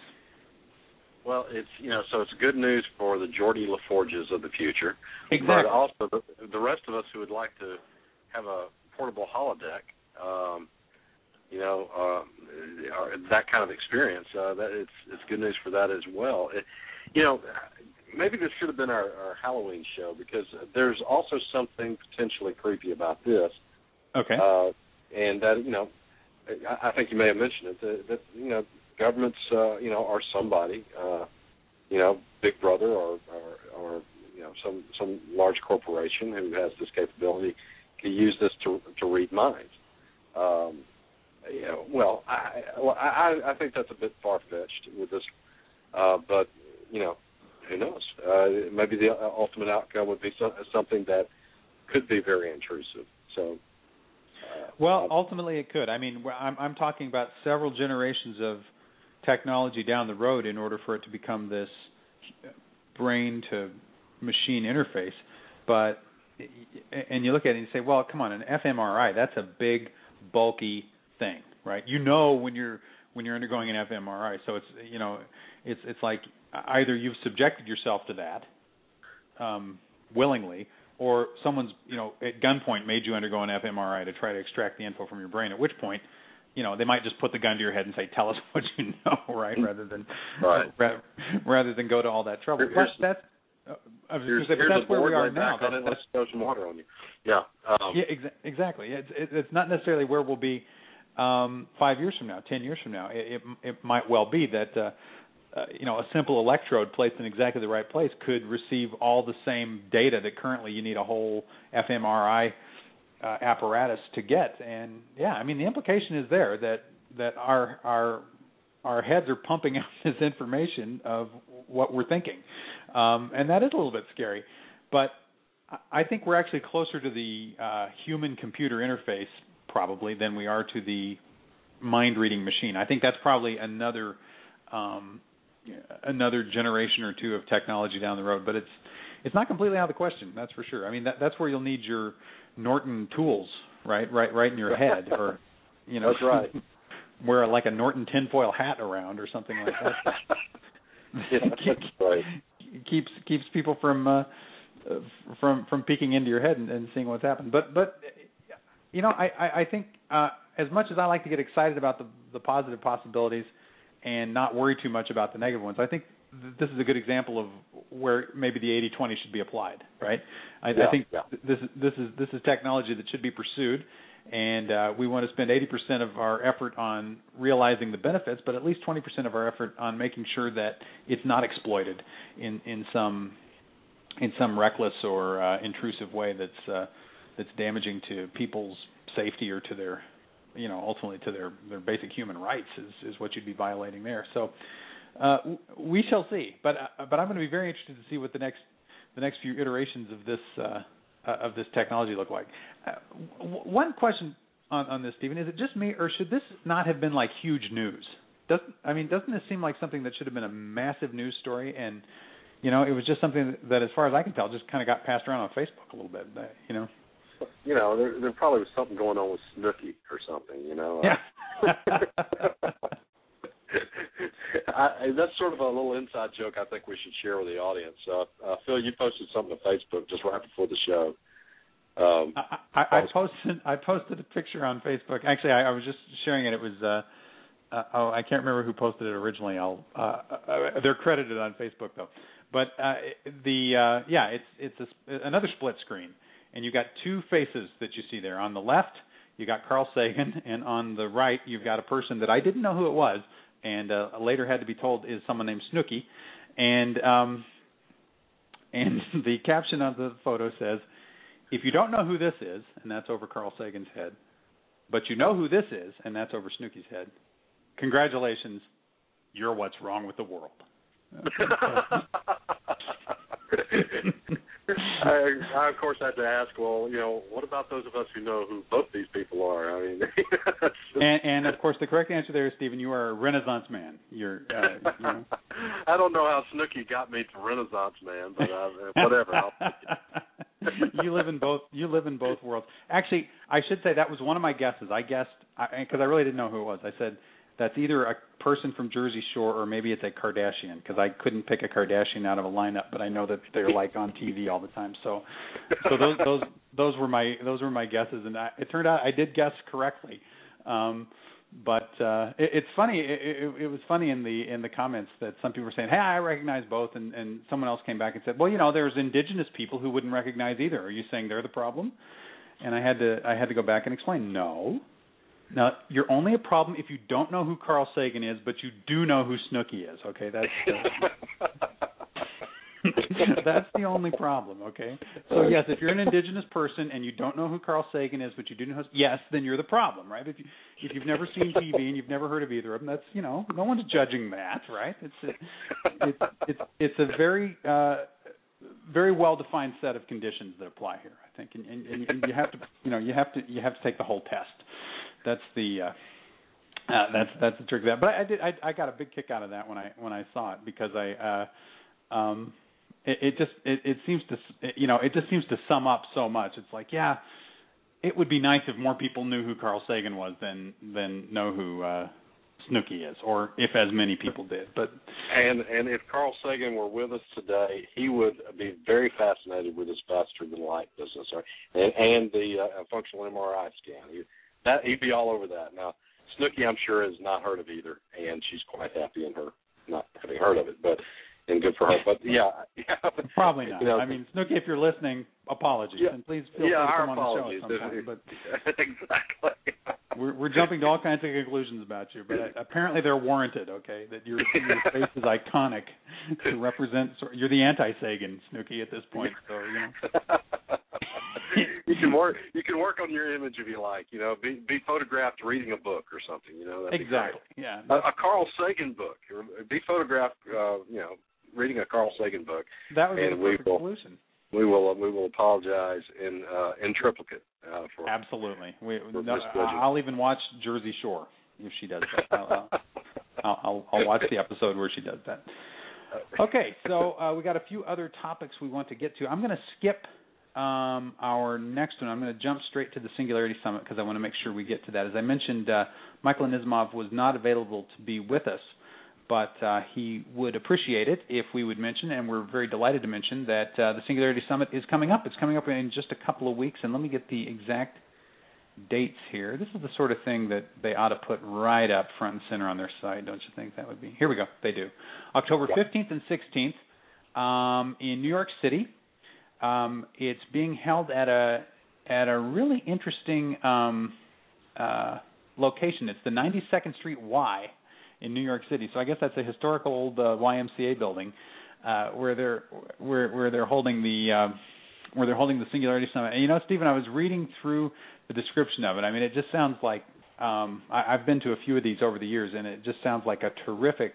Well, it's you know, so it's good news for the Geordie LaForges of the future. Exactly. But also the, the rest of us who would like to have a portable holodeck, um, you know, uh, that kind of experience. Uh, that it's it's good news for that as well. It, you know, maybe this should have been our, our Halloween show, because there's also something potentially creepy about this. Okay. Uh, and that you know, I, I think you may have mentioned it. That, that you know. Governments, uh, you know, are somebody, uh, you know, Big Brother or, or, or you know, some some large corporation who has this capability can use this to to read minds. Um, you know, well, I, well, I I think that's a bit far fetched with this, uh, but you know, who knows? Uh, maybe the ultimate outcome would be so, something that could be very intrusive. So. Uh, well, ultimately it could. I mean, I'm I'm talking about several generations of technology down the road in order for it to become this brain to machine interface. But and you look at it and you say, well, come on, an fMRI, that's a big, bulky thing, right? You know when you're when you're undergoing an fMRI, so it's you know it's it's like either you've subjected yourself to that um, willingly, or someone's, you know, at gunpoint made you undergo an fMRI to try to extract the info from your brain, at which point, you know, they might just put the gun to your head and say, tell us what you know, right, rather than right. rather, rather than go to all that trouble. Here's, but that's, uh, I was here's, say, but that's where we are now. That, let's throw some water on you. Yeah. Um, yeah, exa- exactly. It's, it, it's not necessarily where we'll be um, five years from now, ten years from now. It, it, it might well be that, uh, uh, you know, a simple electrode placed in exactly the right place could receive all the same data that currently you need a whole fMRI uh, apparatus to get. And yeah, I mean, the implication is there that that our our our heads are pumping out this information of what we're thinking, um, and that is a little bit scary. But I think we're actually closer to the uh, human-computer interface probably than we are to the mind-reading machine. I think that's probably another um, another generation or two of technology down the road, but it's it's not completely out of the question. That's for sure. I mean, that, that's where you'll need your Norton tools, right, right, right in your head, or you know, that's right. Wear like a Norton tinfoil hat around or something like that. Yeah, that's right. Keeps keeps people from uh, from from peeking into your head and, and seeing what's happened. But but you know, I I, I think uh, as much as I like to get excited about the the positive possibilities and not worry too much about the negative ones, I think th- this is a good example of where maybe the eighty twenty should be applied. Right? I, yeah, I think yeah. this is this is this is technology that should be pursued. And uh, we want to spend eighty percent of our effort on realizing the benefits, but at least twenty percent of our effort on making sure that it's not exploited in, in some in some reckless or uh, intrusive way that's uh, that's damaging to people's safety or to their, you know, ultimately to their, their basic human rights is, is what you'd be violating there. So uh, we shall see. But uh, but I'm going to be very interested to see what the next the next few iterations of this. Uh, Uh, of this technology look like. Uh, w- one question on, on this, Stephen, is it just me, or should this not have been like huge news? Doesn't I mean, doesn't this seem like something that should have been a massive news story? And you know, it was just something that, that as far as I can tell, just kind of got passed around on Facebook a little bit. That, you know, you know, there, there probably was something going on with Snooki or something. You know. Yeah. I, that's sort of a little inside joke I think we should share with the audience. Uh, uh, Phil, you posted something to Facebook just right before the show. Um, I, I, I posted I posted a picture on Facebook. Actually, I, I was just sharing it. It was uh, uh, oh, I can't remember who posted it originally. I'll uh, uh, they're credited on Facebook though. But uh, the uh, yeah, it's it's a, another split screen, and you've got two faces that you see there. On the left, you got Carl Sagan, and on the right, you've got a person that I didn't know who it was. And uh, later had to be told is someone named Snooki, and um, and the caption of the photo says, "If you don't know who this is," and that's over Carl Sagan's head, "but you know who this is," and that's over Snooki's head, congratulations, you're what's wrong with the world. I, I, of course, had to ask, well, you know, what about those of us who know who both these people are? I mean, and, and of course, the correct answer there is, Stephen, you are a Renaissance man. You're, uh, you know. I don't know how Snooki got me to Renaissance man, but uh, whatever. I'll you live in both. You live in both worlds. Actually, I should say that was one of my guesses. I guessed because I, I really didn't know who it was. I said that's either a person from Jersey Shore or maybe it's a Kardashian, because I couldn't pick a Kardashian out of a lineup, but I know that they're like on T V all the time. So, so those those those were my those were my guesses, and I, it turned out I did guess correctly. Um, but uh, it, it's funny. It, it, it was funny in the in the comments that some people were saying, "Hey, I recognize both," and, and someone else came back and said, "Well, you know, there's indigenous people who wouldn't recognize either. Are you saying they're the problem?" And I had to I had to go back and explain, no. Now, you're only a problem if you don't know who Carl Sagan is, but you do know who Snooki is, okay? That's uh, that's the only problem, okay? So, yes, if you're an indigenous person and you don't know who Carl Sagan is, but you do know who, yes, then you're the problem, right? If, you, if you've never seen T V and you've never heard of either of them, that's, you know, no one's judging that, right? It's a, it's, it's, it's a very, uh, very well-defined set of conditions that apply here, I think, and, and, and you have to, you know, you have to, you have to take the whole test. That's the uh, uh, that's that's the trick of that. But I, I did I, I got a big kick out of that when I when I saw it, because I uh, um, it, it just it, it seems to it, you know it just seems to sum up so much. It's like, yeah, it would be nice if more people knew who Carl Sagan was than than know who uh, Snooki is, or if as many people did. But and and if Carl Sagan were with us today, he would be very fascinated with this faster than light business, or, and, and the uh, functional M R I scan. He, that he'd be all over that. Now, Snooki, I'm sure, has not heard of either, and she's quite happy in her not having heard of it, but and good for her. But yeah, yeah. Probably not. You know, I mean, Snooki, if you're listening, apologies, yeah, and please feel yeah, free to come our on the show apologies. sometime. But exactly. we're, we're jumping to all kinds of conclusions about you, but apparently they're warranted. Okay, that your your face is iconic to represent. You're the anti-Sagan, Snooki, at this point. So you know. you can work. You can work on your image if you like. You know, be be photographed reading a book or something. You know, that'd exactly. Yeah. A, a Carl Sagan book. Be photographed. Uh, you know, reading a Carl Sagan book. That would be and the perfect we will, solution. We will. Uh, we will apologize in uh, in triplicate uh, for absolutely. We, for no, I'll even watch Jersey Shore if she does that. I'll, I'll, I'll, I'll watch the episode where she does that. Okay, so uh, we got a few other topics we want to get to. I'm going to skip um, our next one. I'm going to jump straight to the Singularity Summit because I want to make sure we get to that. As I mentioned, uh, Michael Anissimov was not available to be with us, but uh, he would appreciate it if we would mention, and we're very delighted to mention, that uh, the Singularity Summit is coming up. It's coming up in just a couple of weeks, and let me get the exact dates here. This is the sort of thing that they ought to put right up front and center on their site, don't you think that would be? Here we go. They do. October fifteenth and sixteenth um, in New York City. Um, it's being held at a at a really interesting um, uh, location. It's the ninety-second Street Y in New York City. So I guess that's a historical old uh, Y M C A building uh, where they're where where they're holding the uh, where they're holding the Singularity Summit. And you know, Stephen, I was reading through the description of it. I mean, it just sounds like um, I, I've been to a few of these over the years, and it just sounds like a terrific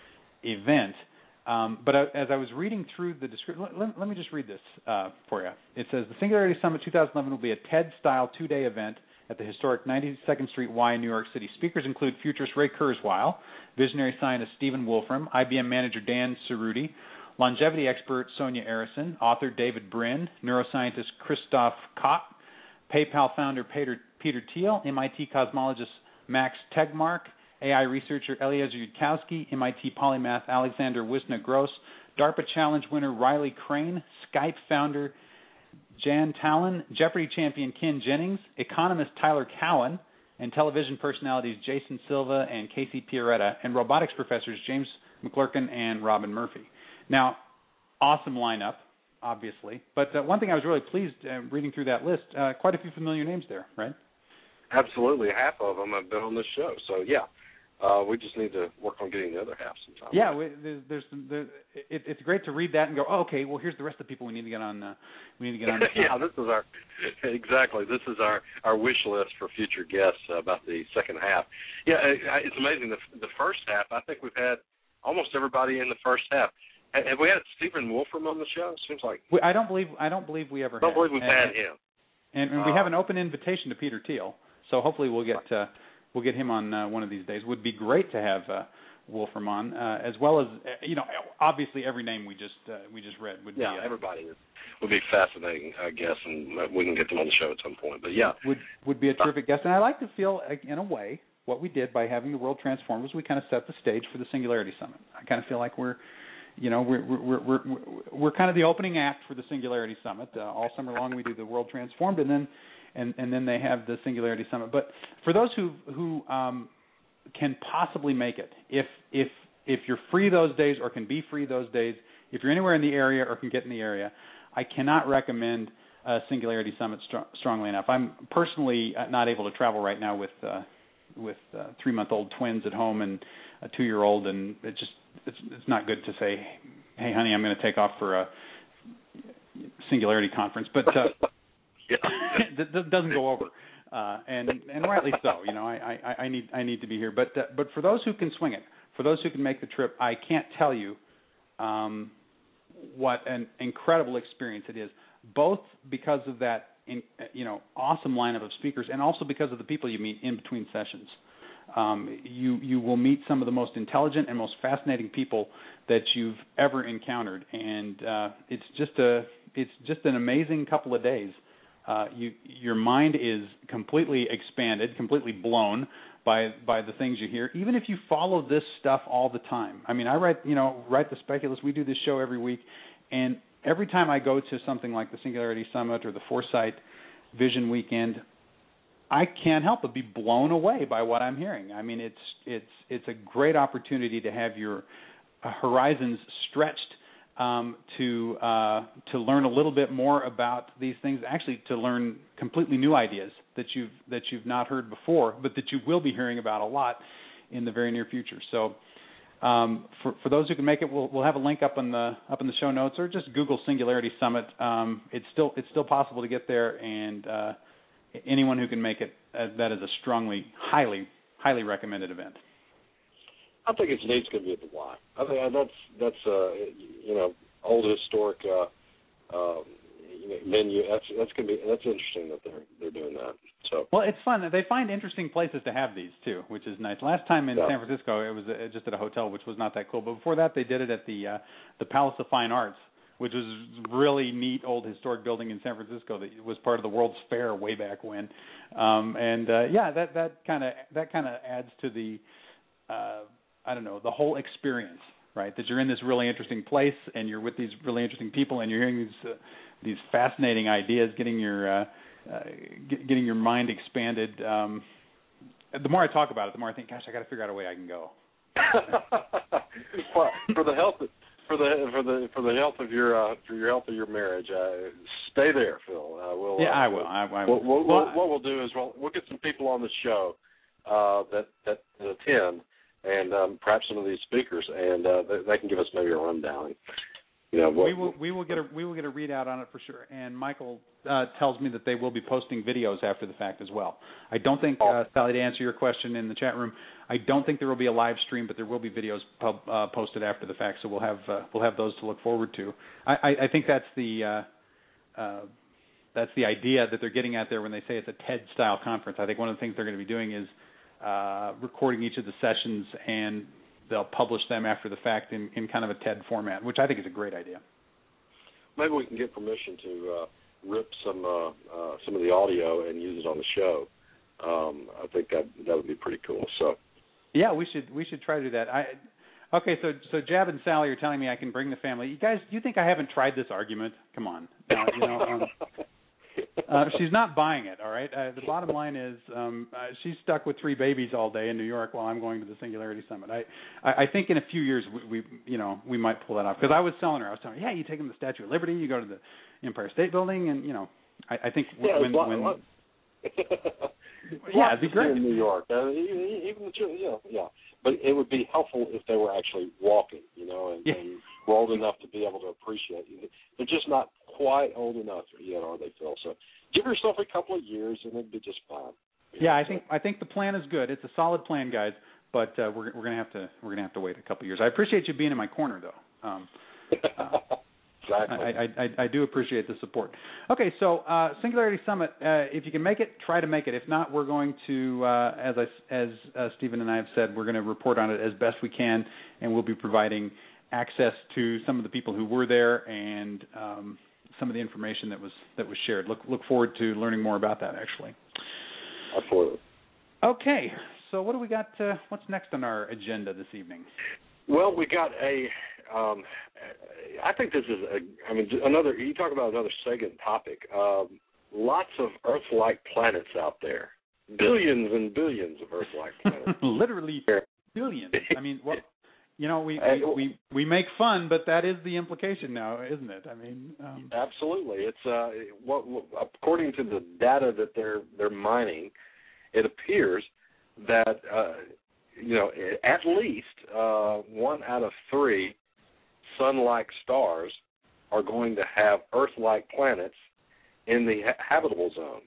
event. Um, but I, as I was reading through the description, let, let, let me just read this uh, for you. It says, the Singularity Summit twenty eleven will be a TED-style two-day event at the historic ninety-second Street Y in New York City. Speakers include futurist Ray Kurzweil, visionary scientist Stephen Wolfram, I B M manager Dan Cerruti, longevity expert Sonia Arison, author David Brin, neuroscientist Christoph Koch, PayPal founder Peter, Peter Thiel, M I T cosmologist Max Tegmark, A I researcher Eliezer Yudkowsky, M I T polymath Alexander Wisna-Gross, DARPA Challenge winner Riley Crane, Skype founder Jan Talon, Jeopardy champion Ken Jennings, economist Tyler Cowen, and television personalities Jason Silva and Casey Pierretta, and robotics professors James McClurkin and Robin Murphy. Now, awesome lineup, obviously. But uh, one thing I was really pleased uh, reading through that list, uh, quite a few familiar names there, right? Absolutely. Half of them have been on this show. So, yeah, uh, we just need to work on getting the other half sometime. Yeah, we, there's, there's, there's it, it's great to read that and go, oh, okay, well, here's the rest of the people we need to get on. Uh, we need to get on. Yeah, this is our exactly. This is our, our wish list for future guests uh, about the second half. Yeah, it, it's amazing. The, the first half, I think we've had almost everybody in the first half. Have we had Stephen Wolfram on the show? It seems like we, I don't believe I don't believe we ever. I don't had. believe we've and, had him. And, and uh, we have an open invitation to Peter Thiel, so hopefully we'll get uh, we'll get him on uh, one of these days. Would be great to have uh, Wolfram on, uh, as well as uh, you know, obviously every name we just uh, we just read would yeah, be. Uh, everybody is, would be fascinating, I guess, and we can get them on the show at some point. But yeah, would would be a terrific guest, and I like to feel, in a way, what we did by having the World Transform was we kind of set the stage for the Singularity Summit. I kind of feel like we're You know, we're we're we're we're kind of the opening act for the Singularity Summit. Uh, all summer long, we do the World Transformed, and then and and then they have the Singularity Summit. But for those who who um, can possibly make it, if if if you're free those days or can be free those days, if you're anywhere in the area or can get in the area, I cannot recommend uh, Singularity Summit str- strongly enough. I'm personally not able to travel right now with uh, with uh, three-month-old twins at home and a two-year-old, and it just It's it's not good to say, hey, honey, I'm going to take off for a Singularity conference, but uh, that, that doesn't go over, uh, and and rightly so. You know, I, I, I need I need to be here, but uh, but for those who can swing it, for those who can make the trip, I can't tell you um, what an incredible experience it is, both because of that in, you know awesome lineup of speakers, and also because of the people you meet in between sessions. Um, you you will meet some of the most intelligent and most fascinating people that you've ever encountered, and uh, it's just a it's just an amazing couple of days uh, you your mind is completely expanded, completely blown by by the things you hear. Even if you follow this stuff all the time. I mean, I write you know write the Speculist. We do this show every week, and every time I go to something like the Singularity Summit or the Foresight Vision Weekend, I can't help but be blown away by what I'm hearing. I mean, it's it's it's a great opportunity to have your uh, horizons stretched, um, to uh, to learn a little bit more about these things. Actually, to learn completely new ideas that you've that you've not heard before, but that you will be hearing about a lot in the very near future. So, um, for for those who can make it, we'll we'll have a link up in the up in the show notes, or just Google Singularity Summit. Um, it's still it's still possible to get there, and uh, anyone who can make it, uh, that is a strongly, highly, highly recommended event. I think it's neat. It's going to be at the Y. I think that's that's uh, you know old historic uh, um, you know, venue. That's that's going to be that's interesting that they're they're doing that. So well, it's fun. They find interesting places to have these too, which is nice. Last time in yeah. San Francisco, it was uh, just at a hotel, which was not that cool. But before that, they did it at the uh, the Palace of Fine Arts, which was a really neat old historic building in San Francisco that was part of the World's Fair way back when. Um, and uh, yeah, that that kind of that kind of adds to the uh, I don't know, the whole experience, right? That you're in this really interesting place and you're with these really interesting people and you're hearing these uh, these fascinating ideas, getting your uh, uh, get, getting your mind expanded. Um, the more I talk about it, the more I think, gosh, I got to figure out a way I can go. Well, for the health for the for the for the health of your uh, for your health of your marriage, uh, stay there, Phil. Uh, we'll, yeah, uh, I will. I, I will. will. We'll, we'll, well, what we'll do is we'll we'll get some people on the show uh, that that attend. And um, perhaps some of these speakers, and uh, they, they can give us maybe a rundown. You know, what, we will we will get a we will get a readout on it for sure. And Michael uh, tells me that they will be posting videos after the fact as well. I don't think, uh, Sally, to answer your question in the chat room, I don't think there will be a live stream, but there will be videos pub, uh, posted after the fact. So we'll have uh, we'll have those to look forward to. I, I, I think that's the uh, uh, that's the idea that they're getting at there when they say it's a TED style conference. I think one of the things they're going to be doing is Uh, recording each of the sessions, and they'll publish them after the fact in, in kind of a TED format, which I think is a great idea. Maybe we can get permission to uh, rip some uh, uh, some of the audio and use it on the show. Um, I think that that would be pretty cool. So, yeah, we should we should try to do that. I okay. So so Jab and Sally are telling me I can bring the family. You guys, do you think I haven't tried this argument? Come on, uh, you know. Um, Uh, she's not buying it, all right? Uh, the bottom line is um, uh, she's stuck with three babies all day in New York while I'm going to the Singularity Summit. I, I, I think in a few years we, we, you know, we might pull that off. Because I was telling her, I was telling her, yeah, you take them to the Statue of Liberty, you go to the Empire State Building, and, you know, I, I think yeah, when... lot, when lot. yeah, it'd be great. In New York, uh, even the children, yeah, yeah. But it would be helpful if they were actually walking, you know, and, yeah. and were old enough to be able to appreciate it. They're just not quite old enough yet, are they, Phil? So give yourself a couple of years, and it'd be just fine. Yeah, I think I think the plan is good. It's a solid plan, guys. But uh, we're we're gonna have to we're gonna have to wait a couple of years. I appreciate you being in my corner, though. Um, uh, exactly. I, I, I, I do appreciate the support. Okay, so uh, Singularity Summit. Uh, if you can make it, try to make it. If not, we're going to, uh, as I, as uh, Stephen and I have said, we're going to report on it as best we can, and we'll be providing access to some of the people who were there and um, some of the information that was that was shared. Look look forward to learning more about that, actually. Absolutely. Okay, so what do we got? Uh, what's next on our agenda this evening? Well, we got a. Um, I think this is a. I mean, another. You talk about another Sagan topic. Um, lots of Earth-like planets out there. Billions and billions of Earth-like planets. Literally billions. I mean, what? You know, we, we, we, we make fun, but that is the implication now, isn't it? I mean, um, absolutely. It's uh, what, according to the data that they're they're mining, it appears that uh, you know at least uh, one out of three sun-like stars are going to have Earth-like planets in the ha- habitable zone,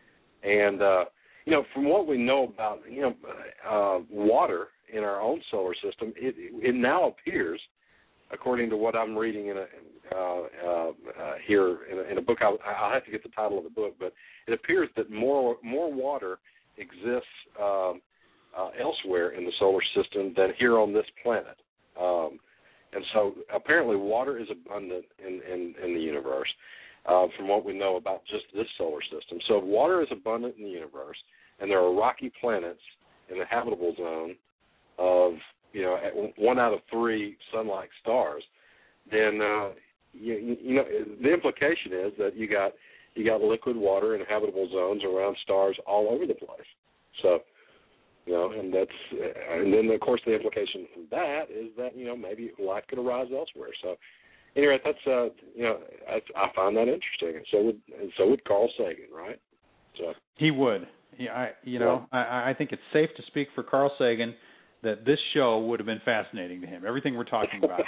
and uh, you know from what we know about you know uh, water in our own solar system, it, it now appears, according to what I'm reading in a, uh, uh, uh, here in a, in a book, I'll, I'll have to get the title of the book, but it appears that more more water exists um, uh, elsewhere in the solar system than here on this planet. Um, and so apparently water is abundant in, in, in the universe. uh, from what we know about just this solar system. So if water is abundant in the universe, and there are rocky planets in the habitable zone of, you know, one out of three sun-like stars, then uh, you, you know the implication is that you got you got liquid water in habitable zones around stars all over the place. So, you know, and that's and then of course the implication from that is that, you know, maybe life could arise elsewhere. So, anyway, that's uh, you know, I, I find that interesting, and so would and so would Carl Sagan, right? So he would. Yeah, I, you know, yeah. I, I think it's safe to speak for Carl Sagan that this show would have been fascinating to him. Everything we're talking about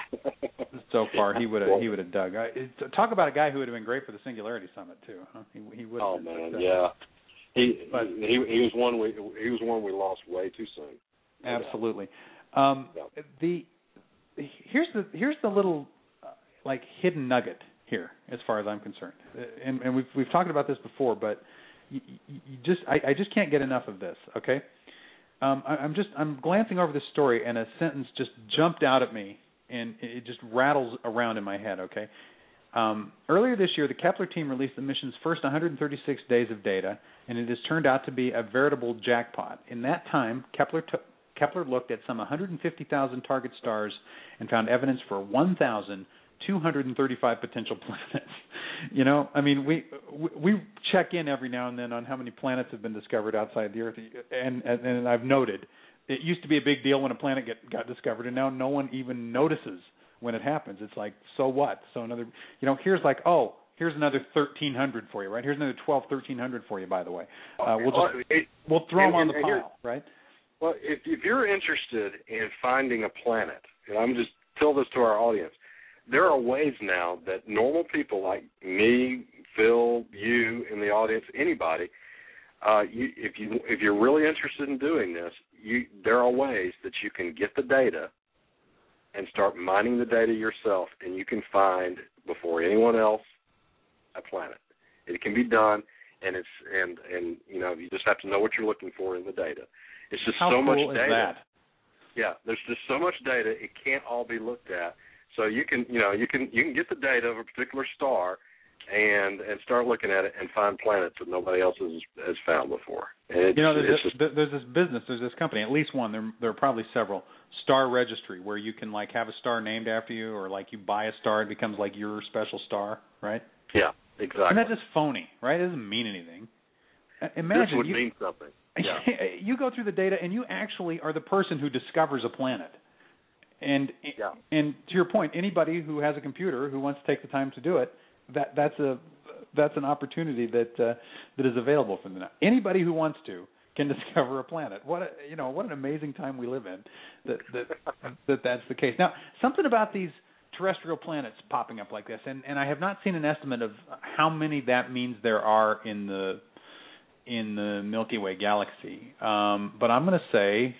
so far, he would have he would have dug. I, talk about a guy who would have been great for the Singularity Summit too. Huh? He, he would. Oh man, been, yeah. He, but, he he was one we he was one we lost way too soon. Absolutely. Um, yeah. The here's the here's the little uh, like hidden nugget here, as far as I'm concerned, and, and we've we've talked about this before, but you, you just I, I just can't get enough of this. Okay. Um, I, I'm just I'm glancing over this story, and a sentence just jumped out at me, and it just rattles around in my head. Okay, um, earlier this year, the Kepler team released the mission's first one hundred thirty-six days of data, and it has turned out to be a veritable jackpot. In that time, Kepler t- Kepler looked at some one hundred fifty thousand target stars and found evidence for one thousand two hundred thirty-five potential planets. You know, I mean, we we check in every now and then on how many planets have been discovered outside the Earth, and and, and I've noted it used to be a big deal when a planet get, got discovered, and now no one even notices when it happens. It's like, so what? So another, you know, here's like, oh, here's another thirteen hundred for you, right? Here's another twelve, thirteen hundred for you, by the way. Uh, we'll just we'll throw them on the pile, right? Well, if if you're interested in finding a planet, and I'm just tell this to our audience. There are ways now that normal people like me, Phil, you in the audience, anybody, uh, you, if you if you're really interested in doing this, you there are ways that you can get the data and start mining the data yourself, and you can find before anyone else a planet. It can be done, and it's and and you know you just have to know what you're looking for in the data. It's just How so cool much is data. That? Yeah, there's just so much data. It can't all be looked at. So you can, you know, you can you can get the data of a particular star, and and start looking at it and find planets that nobody else has, has found before. And it's, you know, there's it's this, just, there's this business, there's this company, at least one. There there are probably several. Star Registry, where you can like have a star named after you, or like you buy a star, it becomes like your special star, right? Yeah, exactly. And that's just phony, right? It doesn't mean anything. Imagine this would you, mean something. Yeah. You go through the data, and you actually are the person who discovers a planet. And yeah. and to your point, anybody who has a computer who wants to take the time to do it, that that's a that's an opportunity that uh, that is available for them. Anybody who wants to can discover a planet. What a, you know, what an amazing time we live in that that that that's the case. Now, something about these terrestrial planets popping up like this, and, and I have not seen an estimate of how many that means there are in the in the Milky Way galaxy. Um, but I'm going to say.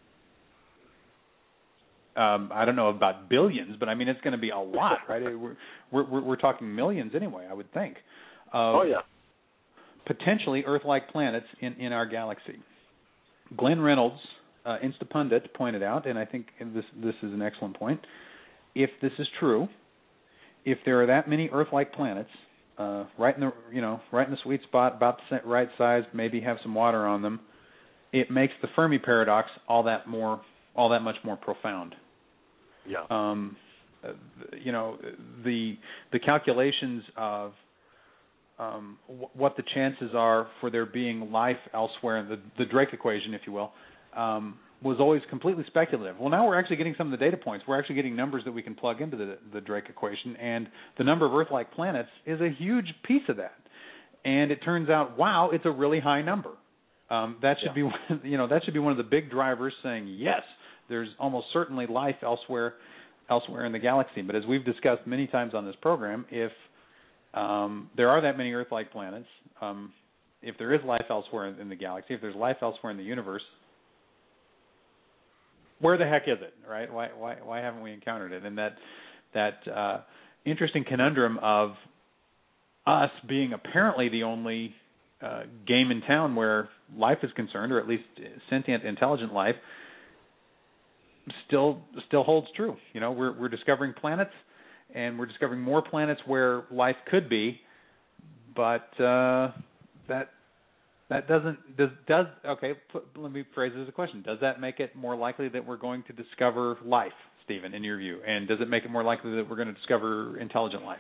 Um, I don't know about billions, but I mean it's going to be a lot, right? We're, we're we're talking millions anyway, I would think. Oh yeah. Potentially Earth-like planets in, in our galaxy. Glenn Reynolds, uh, Instapundit, pointed out, and I think this this is an excellent point. If this is true, if there are that many Earth-like planets, uh, right in the you know right in the sweet spot, about the right size, maybe have some water on them, it makes the Fermi paradox all that more all that much more profound. Yeah. Um, you know, the the calculations of um, w- what the chances are for there being life elsewhere, the the Drake equation, if you will, um, was always completely speculative. Well, now we're actually getting some of the data points. We're actually getting numbers that we can plug into the the Drake equation, and the number of Earth-like planets is a huge piece of that. And it turns out, wow, it's a really high number. Um, that should yeah. be, you know, that should be one of the big drivers saying yes. There's almost certainly life elsewhere, elsewhere in the galaxy. But as we've discussed many times on this program, if um, there are that many Earth-like planets, um, if there is life elsewhere in, in the galaxy, if there's life elsewhere in the universe, where the heck is it, right? Why, why, why haven't we encountered it? And that that uh, interesting conundrum of us being apparently the only uh, game in town where life is concerned, or at least sentient, intelligent life. Still, still holds true. You know, we're we're discovering planets, and we're discovering more planets where life could be. but uh, that that doesn't does does okay. Put, let me phrase it as a question: does that make it more likely that we're going to discover life, Stephen, in your view? And does it make it more likely that we're going to discover intelligent life?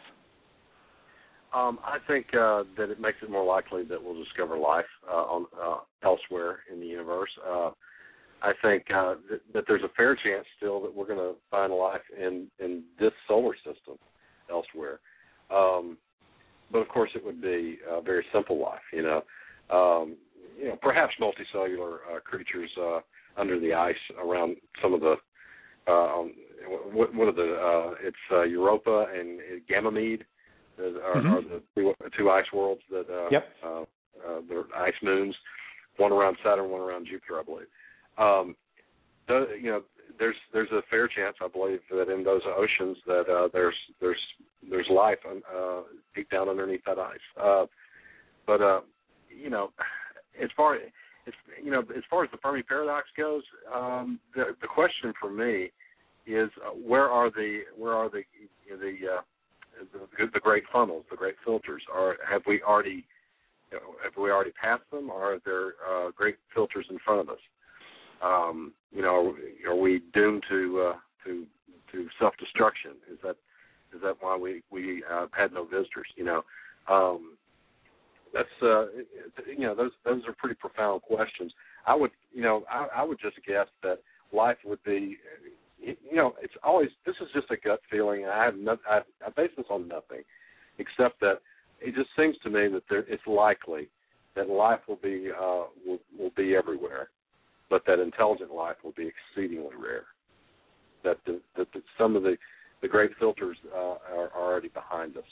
Um, I think uh, that it makes it more likely that we'll discover life uh, on uh, elsewhere in the universe. Uh, I think uh, th- that there's a fair chance still that we're going to find life in, in this solar system elsewhere. Um, but of course, it would be a very simple life. You know, um, you know, perhaps multicellular uh, creatures uh, under the ice around some of the. Uh, um, what, what are the? Uh, it's uh, Europa and Ganymede. That are, mm-hmm. are the two, two ice worlds that uh, yep. uh, uh, they're ice moons, one around Saturn, one around Jupiter, I believe. Um, the, you know, there's there's a fair chance, I believe, that in those oceans that uh, there's there's there's life uh, deep down underneath that ice. Uh, but uh, you know, as far as you know, as far as the Fermi paradox goes, um, the the question for me is uh, where are the where are the the uh, The, the great funnels, the great filters, are have we already you know, have we already passed them, or are there uh, great filters in front of us? Um, you know, are we doomed to uh, to to self-destruction? Is that is that why we we uh, had no visitors? You know, um, that's uh, you know those those are pretty profound questions. I would you know I, I would just guess that life would be. You know, it's always, this is just a gut feeling, and I have no, I, I base this on nothing, except that it just seems to me that there, it's likely that life will be uh, will, will be everywhere, but that intelligent life will be exceedingly rare. That the, that the, some of the, the great filters uh, are, are already behind us.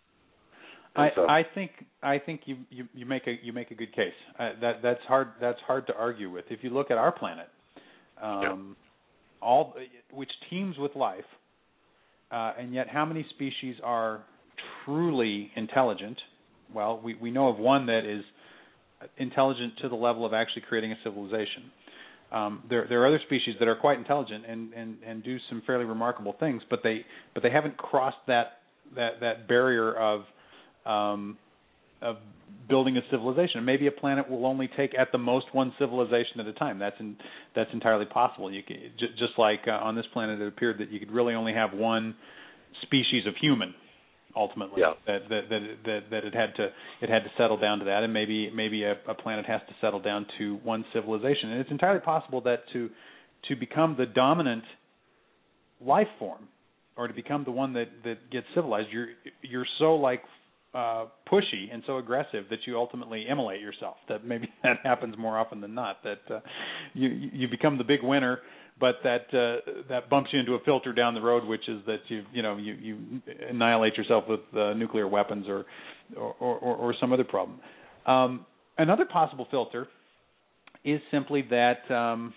I, so, I think I think you, you, you make a you make a good case. Uh, that that's hard that's hard to argue with. If you look at our planet. Um, yeah. all which teems with life, uh, and yet how many species are truly intelligent? Well, we, we know of one that is intelligent to the level of actually creating a civilization. Um, there there are other species that are quite intelligent and, and, and do some fairly remarkable things, but they but they haven't crossed that that, that barrier of um, of building a civilization. Maybe a planet will only take at the most one civilization at a time. That's in, that's entirely possible. You can, j- just like uh, on this planet, it appeared that you could really only have one species of human. Ultimately, yeah. that, that that that that it had to it had to settle down to that, and maybe maybe a, a planet has to settle down to one civilization. And it's entirely possible that to to become the dominant life form, or to become the one that, that gets civilized, you're you're so like uh, pushy and so aggressive that you ultimately immolate yourself. That maybe that happens more often than not. That uh, you you become the big winner, but that uh, that bumps you into a filter down the road, which is that you you know you, you annihilate yourself with uh, nuclear weapons or or, or or some other problem. Um, another possible filter is simply that um,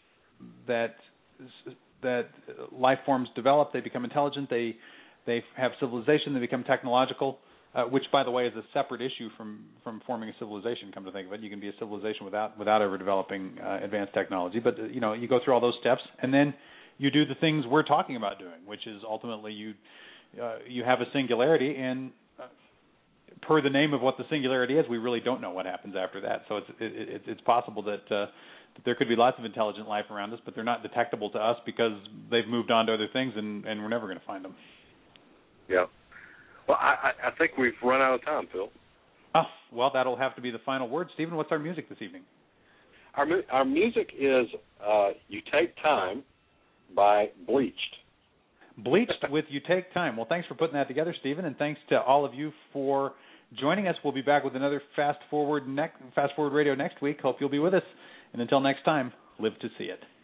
that that life forms develop, they become intelligent, they they have civilization, they become technological. Uh, which, by the way, is a separate issue from, from forming a civilization. Come to think of it, you can be a civilization without without ever developing uh, advanced technology. But uh, you know, you go through all those steps, and then you do the things we're talking about doing, which is ultimately you uh, you have a singularity, and uh, per the name of what the singularity is, we really don't know what happens after that. So it's it, it, it's possible that, uh, that there could be lots of intelligent life around us, but they're not detectable to us because they've moved on to other things, and, and we're never going to find them. Yeah. Well, I, I think we've run out of time, Phil. Oh, well, that'll have to be the final word. Stephen, what's our music this evening? Our our music is uh, You Take Time by Bleached. Bleached with You Take Time. Well, thanks for putting that together, Stephen, and thanks to all of you for joining us. We'll be back with another Fast Forward, ne- Fast Forward Radio next week. Hope you'll be with us. And until next time, live to see it.